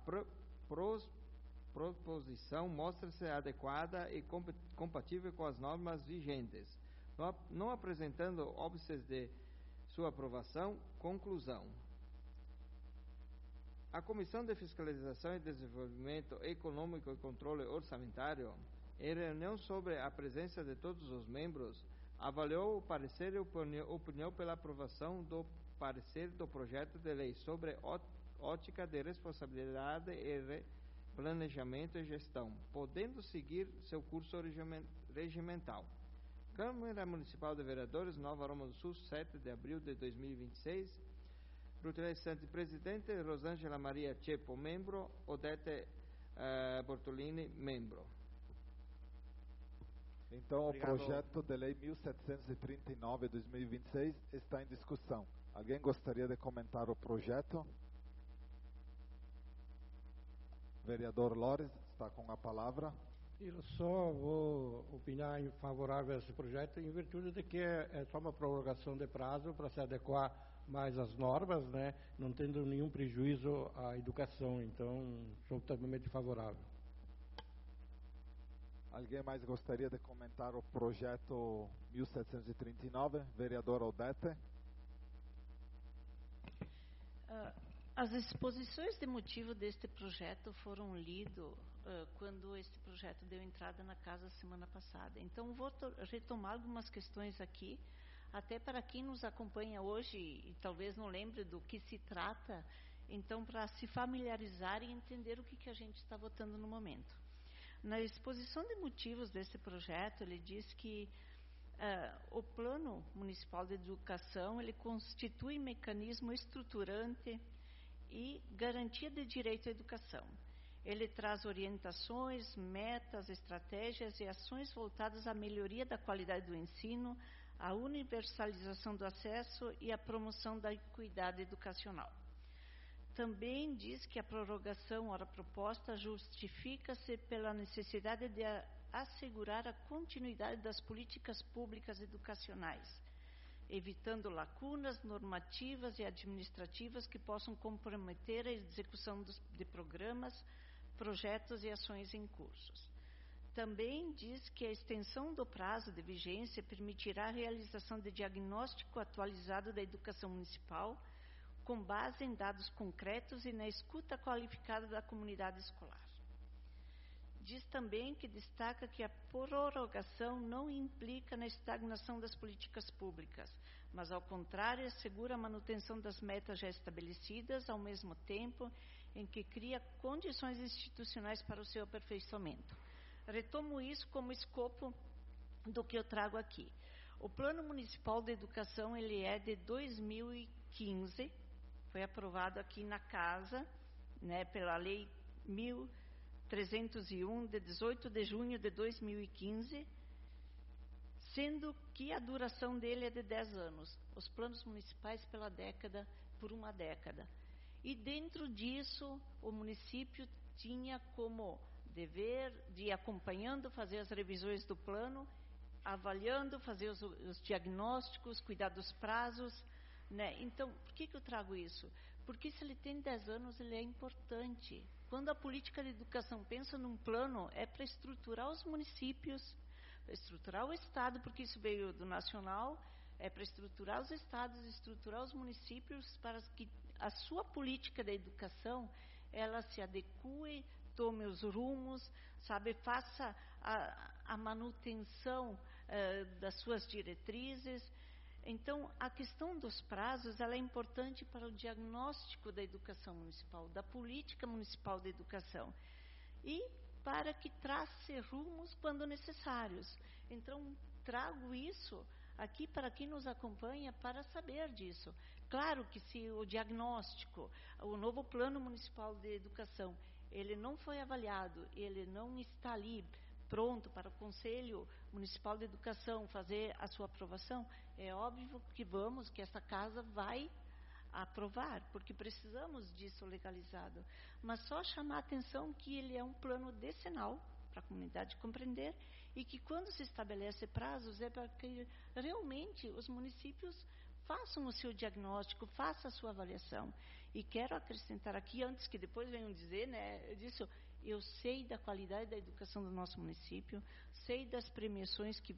proposição mostra-se adequada e compatível com as normas vigentes, não apresentando óbices de sua aprovação. Conclusão. A Comissão de Fiscalização e Desenvolvimento Econômico e Controle Orçamentário, em reunião sobre a presença de todos os membros, avaliou o parecer e opinião pela aprovação do parecer do projeto de lei sobre ótica de responsabilidade e planejamento e gestão, podendo seguir seu curso regimental. Câmara Municipal de Vereadores, Nova Roma do Sul, 7 de abril de 2026. Rutilei Santos, presidente. Rosângela Maria Cepo, membro. Odete Bortolini, membro. Então, Obrigado. O projeto de lei 1739 de 2026 está em discussão. Alguém gostaria de comentar o projeto? Vereador Lores está com a palavra. Eu só vou opinar em favorável a esse projeto em virtude de que é só uma prorrogação de prazo para se adequar mais às normas, né, não tendo nenhum prejuízo à educação. Então, sou totalmente favorável. Alguém mais gostaria de comentar o projeto 1739? Vereador Odete. As exposições de motivo deste projeto foram lidas quando este projeto deu entrada na casa semana passada. Então, vou retomar algumas questões aqui, até para quem nos acompanha hoje e talvez não lembre do que se trata, então, para se familiarizar e entender o que a gente está votando no momento. Na exposição de motivos desse projeto, ele diz que o Plano Municipal de Educação, ele constitui mecanismo estruturante e garantia de direito à educação. Ele traz orientações, metas, estratégias e ações voltadas à melhoria da qualidade do ensino, à universalização do acesso e à promoção da equidade educacional. Também diz que a prorrogação, ora proposta, justifica-se pela necessidade de assegurar a continuidade das políticas públicas educacionais, evitando lacunas normativas e administrativas que possam comprometer a execução de programas, projetos e ações em cursos. Também diz que a extensão do prazo de vigência permitirá a realização de diagnóstico atualizado da educação municipal, com base em dados concretos e na escuta qualificada da comunidade escolar. Diz também que destaca que a prorrogação não implica na estagnação das políticas públicas, mas, ao contrário, assegura a manutenção das metas já estabelecidas, ao mesmo tempo em que cria condições institucionais para o seu aperfeiçoamento. Retomo isso como escopo do que eu trago aqui. O Plano Municipal de Educação, ele é de 2015, foi aprovado aqui na Casa, né, pela Lei 1301, de 18 de junho de 2015, sendo que a duração dele é de 10 anos. Os planos municipais por uma década. E dentro disso, o município tinha como dever de ir acompanhando, fazer as revisões do plano, avaliando, fazer os diagnósticos, cuidar dos prazos, né? Então, por que eu trago isso? Porque se ele tem 10 anos, ele é importante. Quando a política de educação pensa num plano, é para estruturar os municípios, para estruturar o Estado, porque isso veio do nacional, é para estruturar os estados, estruturar os municípios, para que a sua política da educação, ela se adeque, tome os rumos, sabe, faça a manutenção das suas diretrizes. Então, a questão dos prazos, ela é importante para o diagnóstico da educação municipal, da política municipal de educação, e para que trace rumos quando necessários. Então, trago isso aqui para quem nos acompanha para saber disso. Claro que se o diagnóstico, o novo plano municipal de educação, ele não foi avaliado, ele não está ali pronto para o Conselho Municipal de Educação fazer a sua aprovação, é óbvio que essa casa vai aprovar, porque precisamos disso legalizado. Mas só chamar a atenção que ele é um plano decenal, para a comunidade compreender, e que quando se estabelece prazos é para que realmente os municípios façam o seu diagnóstico, façam a sua avaliação. E quero acrescentar aqui, antes que depois venham dizer, né, disso, eu sei da qualidade da educação do nosso município, sei das premiações que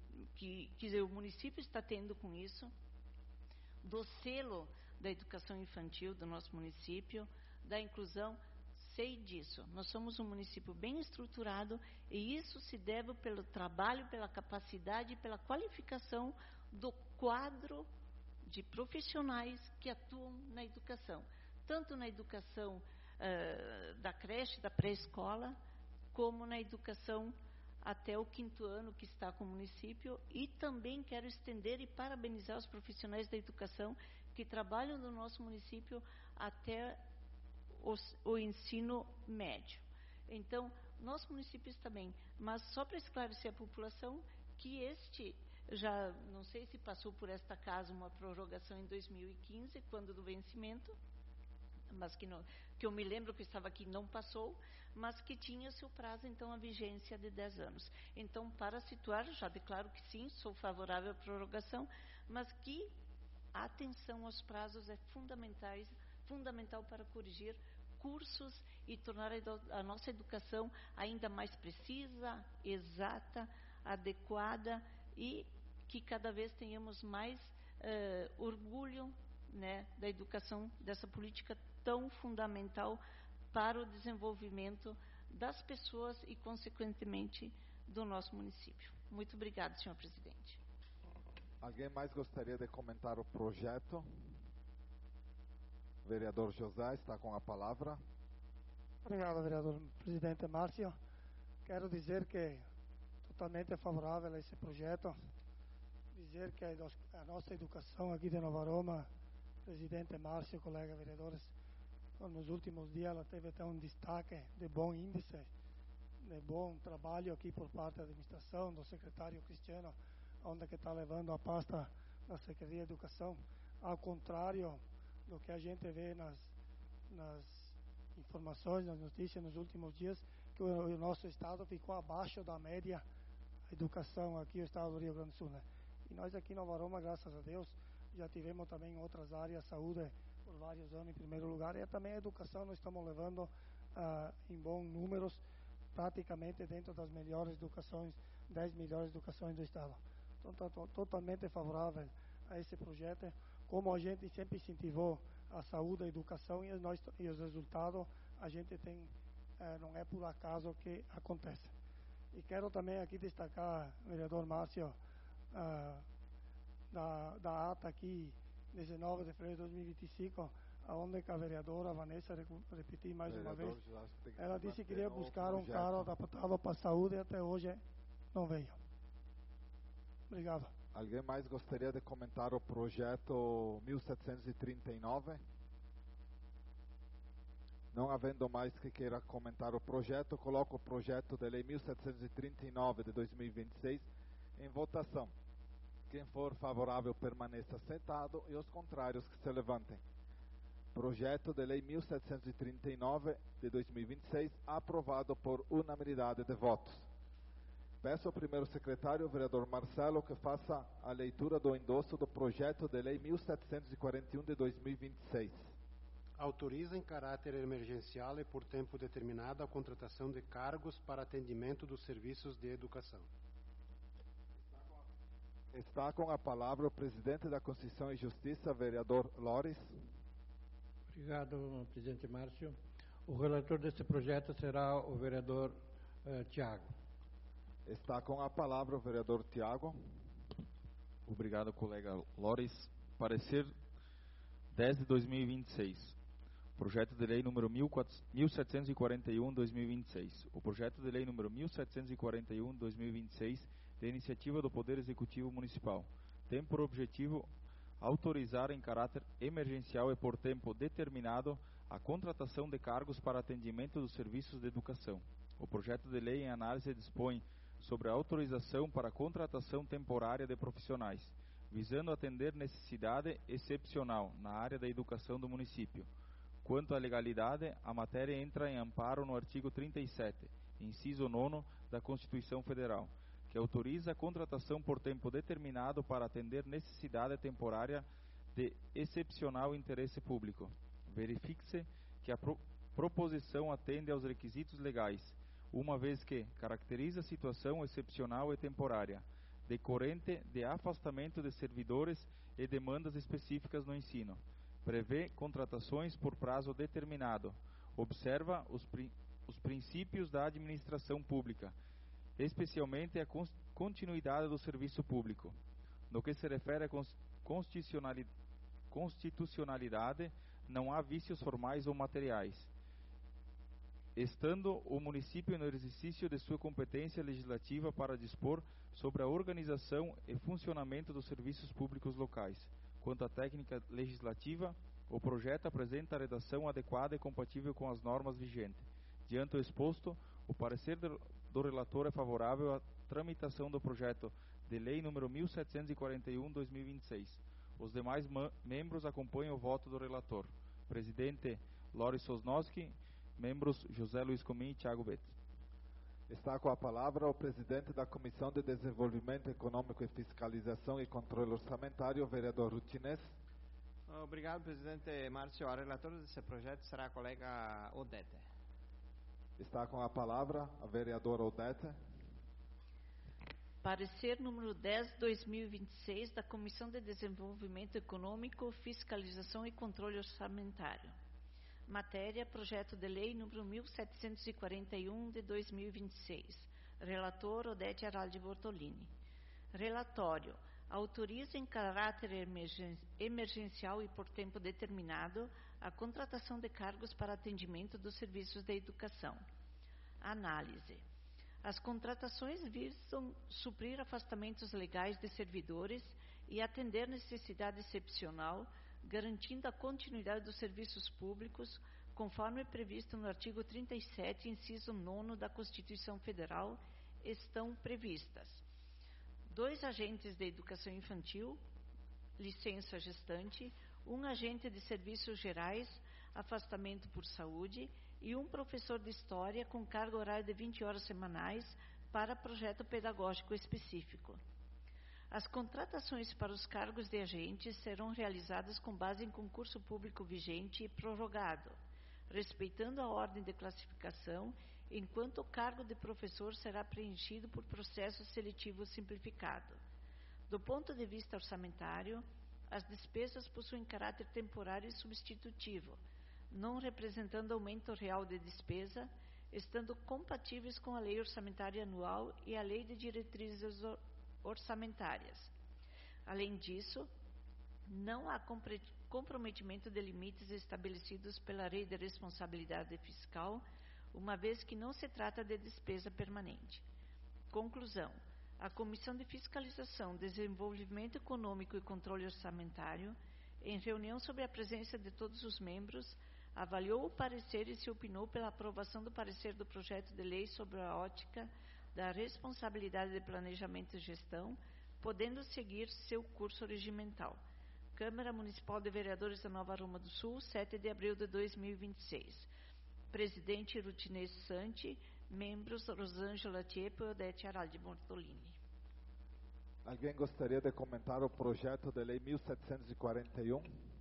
o município está tendo com isso, do selo da educação infantil do nosso município, da inclusão, sei disso. Nós somos um município bem estruturado e isso se deve pelo trabalho, pela capacidade e pela qualificação do quadro de profissionais que atuam na educação, tanto na educação da creche, da pré-escola, como na educação até o 5º ano que está com o município, e também quero estender e parabenizar os profissionais da educação que trabalham no nosso município até o ensino médio. Então, nosso município está bem, mas só para esclarecer a população que já não sei se passou por esta casa uma prorrogação em 2015, quando do vencimento, mas que eu me lembro que estava aqui, não passou, mas que tinha seu prazo, então, a vigência de 10 anos. Então, para situar, já declaro que sim, sou favorável à prorrogação, mas que a atenção aos prazos é fundamental para corrigir cursos e tornar a nossa educação ainda mais precisa, exata, adequada, e que cada vez tenhamos mais orgulho, né, da educação, dessa política tão fundamental para o desenvolvimento das pessoas e, consequentemente, do nosso município. Muito obrigada, senhor presidente. Alguém mais gostaria de comentar o projeto? O vereador José está com a palavra. Obrigado, vereador presidente Márcio. Quero dizer que totalmente favorável a esse projeto. Dizer que a nossa educação aqui de Nova Aroma, presidente Márcio, colega vereadores, nos últimos dias ela teve até um destaque de bom índice, de bom trabalho aqui por parte da administração, do secretário Cristiano, onde que está levando a pasta da Secretaria de Educação, ao contrário do que a gente vê nas informações, nas notícias nos últimos dias, que o nosso estado ficou abaixo da média da educação aqui no estado do Rio Grande do Sul, né? E nós aqui em Nova Aroma, graças a Deus, já tivemos também em outras áreas, saúde por vários anos em primeiro lugar, e também a educação nós estamos levando em bons números, praticamente dentro das melhores educações, 10 melhores educações do estado. Então, estou totalmente favorável a esse projeto, como a gente sempre incentivou a saúde, a educação, e os resultados a gente tem, não é por acaso que acontece. E quero também aqui destacar, vereador Márcio, da ata aqui, 19 de fevereiro de 2025, onde a vereadora Vanessa, repetir mais uma vez, ela disse que queria buscar um carro adaptado para a saúde e até hoje não veio. Obrigado. Alguém mais gostaria de comentar o projeto 1739? Não havendo mais que queira comentar o projeto, coloco o projeto de lei 1739 de 2026 em votação. Quem for favorável permaneça sentado e os contrários que se levantem. Projeto de lei 1739 de 2026 aprovado por unanimidade de votos. Peço ao primeiro secretário, o vereador Marcelo, que faça a leitura do endosso do projeto de lei 1741 de 2026. Autoriza em caráter emergencial e por tempo determinado a contratação de cargos para atendimento dos serviços de educação. Está com a palavra o presidente da Constituição e Justiça, vereador Loris. Obrigado, presidente Márcio. O relator deste projeto será o vereador Tiago. Está com a palavra o vereador Tiago. Obrigado, colega Loris. Parecer 10 de 2026. Projeto de lei número 1741/2026. O projeto de lei número 1741/2026, de iniciativa do Poder Executivo Municipal, tem por objetivo autorizar em caráter emergencial e por tempo determinado a contratação de cargos para atendimento dos serviços de educação. O projeto de lei em análise dispõe sobre a autorização para a contratação temporária de profissionais, visando atender necessidade excepcional na área da educação do município. Quanto à legalidade, a matéria entra em amparo no artigo 37, inciso 9 da Constituição Federal, que autoriza a contratação por tempo determinado para atender necessidade temporária de excepcional interesse público. Verifique-se que a proposição atende aos requisitos legais, uma vez que caracteriza a situação excepcional e temporária, decorrente de afastamento de servidores e demandas específicas no ensino. Prevê contratações por prazo determinado. Observa os princípios da administração pública, especialmente a continuidade do serviço público. No que se refere à constitucionalidade, não há vícios formais ou materiais. Estando o município no exercício de sua competência legislativa para dispor sobre a organização e funcionamento dos serviços públicos locais. Quanto à técnica legislativa, o projeto apresenta a redação adequada e compatível com as normas vigentes. Diante o exposto, o parecer do relator é favorável à tramitação do projeto de lei número 1741/2026. Os demais membros acompanham o voto do relator. Presidente Loris Sosnowski, membros José Luiz Comim e Thiago Betts. Está com a palavra o presidente da Comissão de Desenvolvimento Econômico e Fiscalização e Controle Orçamentário, vereador Rutinez. Obrigado, presidente Márcio. A relatora desse projeto será a colega Odete. Está com a palavra a vereadora Odete. Parecer número 10/2026 da Comissão de Desenvolvimento Econômico, Fiscalização e Controle Orçamentário. Matéria, projeto de lei número 1741 de 2026. Relator, Odete Araldi Bortolini. Relatório. Autoriza em caráter emergencial e por tempo determinado a contratação de cargos para atendimento dos serviços de educação. Análise. As contratações visam suprir afastamentos legais de servidores e atender necessidade excepcional, garantindo a continuidade dos serviços públicos, conforme previsto no artigo 37, inciso 9 da Constituição Federal, estão previstas: 2 agentes de educação infantil, licença gestante, 1 agente de serviços gerais, afastamento por saúde, e 1 professor de história com carga horária de 20 horas semanais para projeto pedagógico específico. As contratações para os cargos de agentes serão realizadas com base em concurso público vigente e prorrogado, respeitando a ordem de classificação, enquanto o cargo de professor será preenchido por processo seletivo simplificado. Do ponto de vista orçamentário, as despesas possuem caráter temporário e substitutivo, não representando aumento real de despesa, estando compatíveis com a Lei Orçamentária Anual e a Lei de Diretrizes Orçamentárias. Além disso, não há comprometimento de limites estabelecidos pela Lei de Responsabilidade Fiscal, uma vez que não se trata de despesa permanente. Conclusão. A Comissão de Fiscalização, Desenvolvimento Econômico e Controle Orçamentário, em reunião sob a presença de todos os membros, avaliou o parecer e se opinou pela aprovação do parecer do projeto de lei sobre a ótica da responsabilidade de planejamento e gestão, podendo seguir seu curso regimental. Câmara Municipal de Vereadores da Nova Roma do Sul, 7 de abril de 2026. Presidente Rutinez Santi, Membros Rosângela Tiepo e Odete Araldi Bortolini. Alguém gostaria de comentar o projeto de lei 1741?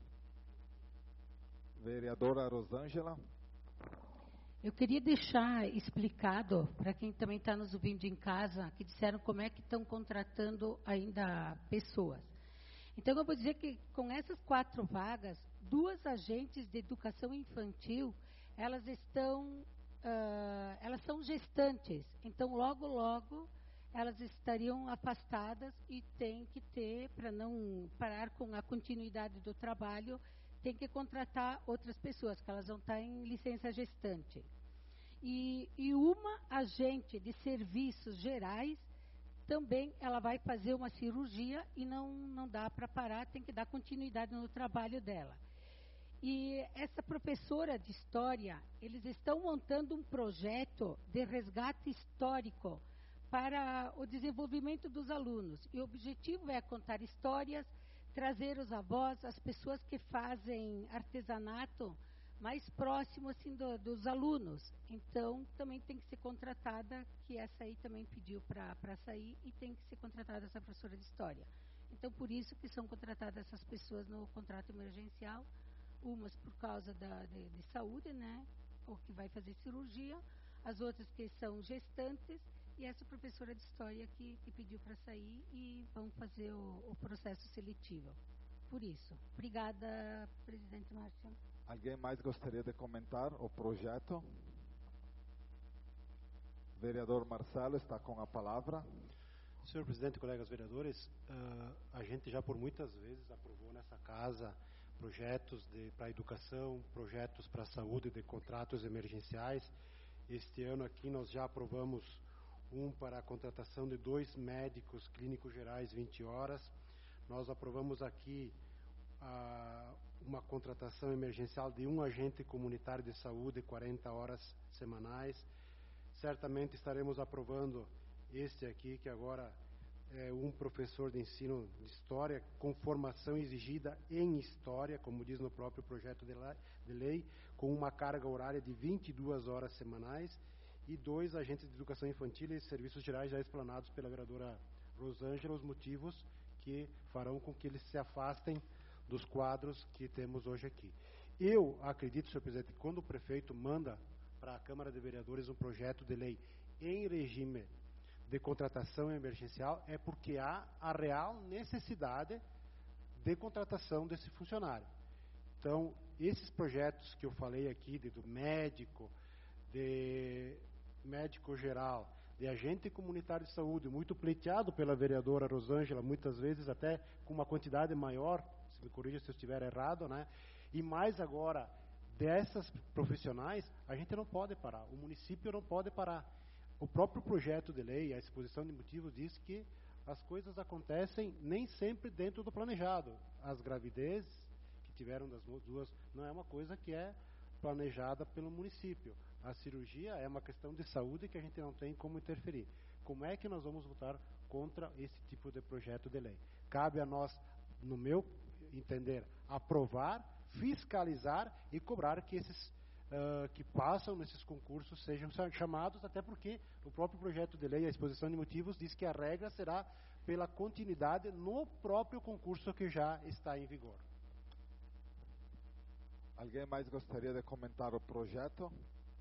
Vereadora Rosângela. Eu queria deixar explicado para quem também está nos ouvindo em casa, que disseram como é que estão contratando ainda pessoas. Então, eu vou dizer que com essas 4 vagas, 2 agentes de educação infantil, elas são gestantes. Então, logo, elas estariam afastadas e tem que ter, para não parar com a continuidade do trabalho, tem que contratar outras pessoas, que elas vão estar em licença gestante. E uma agente de serviços gerais, também ela vai fazer uma cirurgia e não dá para parar, tem que dar continuidade no trabalho dela. E essa professora de história, eles estão montando um projeto de resgate histórico para o desenvolvimento dos alunos. E o objetivo é contar histórias, trazer os avós, as pessoas que fazem artesanato mais próximo assim dos alunos. Então, também tem que ser contratada, que essa aí também pediu para sair, e tem que ser contratada essa professora de história. Então, por isso que são contratadas essas pessoas no contrato emergencial, umas por causa de saúde, né, ou que vai fazer cirurgia, as outras que são gestantes, e essa professora de história que pediu para sair e vão fazer o processo seletivo. Por isso. Obrigada, presidente Márcio. Alguém mais gostaria de comentar o projeto? Vereador Marcelo está com a palavra. Senhor presidente, colegas vereadores, a gente já por muitas vezes aprovou nessa casa projetos para a educação, projetos para a saúde de contratos emergenciais. Este ano aqui nós já aprovamos para a contratação de 2 médicos clínicos gerais 20 horas. Nós aprovamos aqui uma contratação emergencial de 1 agente comunitário de saúde 40 horas semanais. Certamente estaremos aprovando este aqui, que agora é um professor de ensino de história com formação exigida em história, como diz no próprio projeto de lei, com uma carga horária de 22 horas semanais, e 2 agentes de educação infantil e serviços gerais já explanados pela vereadora Rosângela, os motivos que farão com que eles se afastem dos quadros que temos hoje aqui. Eu acredito, senhor presidente, que quando o prefeito manda para a Câmara de Vereadores um projeto de lei em regime de contratação emergencial, é porque há a real necessidade de contratação desse funcionário. Então, esses projetos que eu falei aqui, do médico, de médico geral, de agente comunitário de saúde, muito pleiteado pela vereadora Rosângela, muitas vezes até com uma quantidade maior, se me corrija se eu estiver errado, né? E mais agora, dessas profissionais, a gente não pode parar, o município não pode parar. O próprio projeto de lei, a exposição de motivos, diz que as coisas acontecem nem sempre dentro do planejado. As gravidezes que tiveram das 2 não é uma coisa que é planejada pelo município. A cirurgia é uma questão de saúde que a gente não tem como interferir. Como é que nós vamos votar contra esse tipo de projeto de lei? Cabe a nós, no meu entender, aprovar, fiscalizar e cobrar que esses que passam nesses concursos sejam chamados, até porque o próprio projeto de lei, a exposição de motivos, diz que a regra será pela continuidade no próprio concurso que já está em vigor. Alguém mais gostaria de comentar o projeto?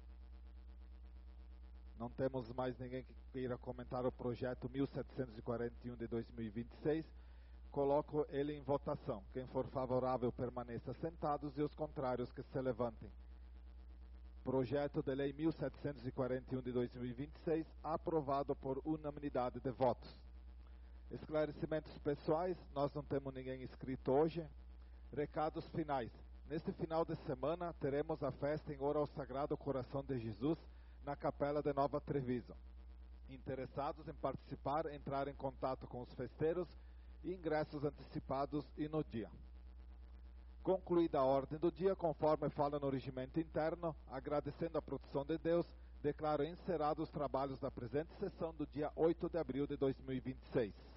Não temos mais ninguém que queira comentar o projeto 1741 de 2026. Coloco ele em votação. Quem for favorável permaneça sentados e os contrários que se levantem. Projeto de lei 1741 de 2026, aprovado por unanimidade de votos. Esclarecimentos pessoais, nós não temos ninguém inscrito hoje. Recados finais. Neste final de semana, teremos a festa em honra ao Sagrado Coração de Jesus, na Capela de Nova Treviso. Interessados em participar, entrar em contato com os festeiros, e ingressos antecipados e no dia. Concluída a ordem do dia, conforme fala no regimento interno, agradecendo a proteção de Deus, declaro encerrados os trabalhos da presente sessão do dia 8 de abril de 2026.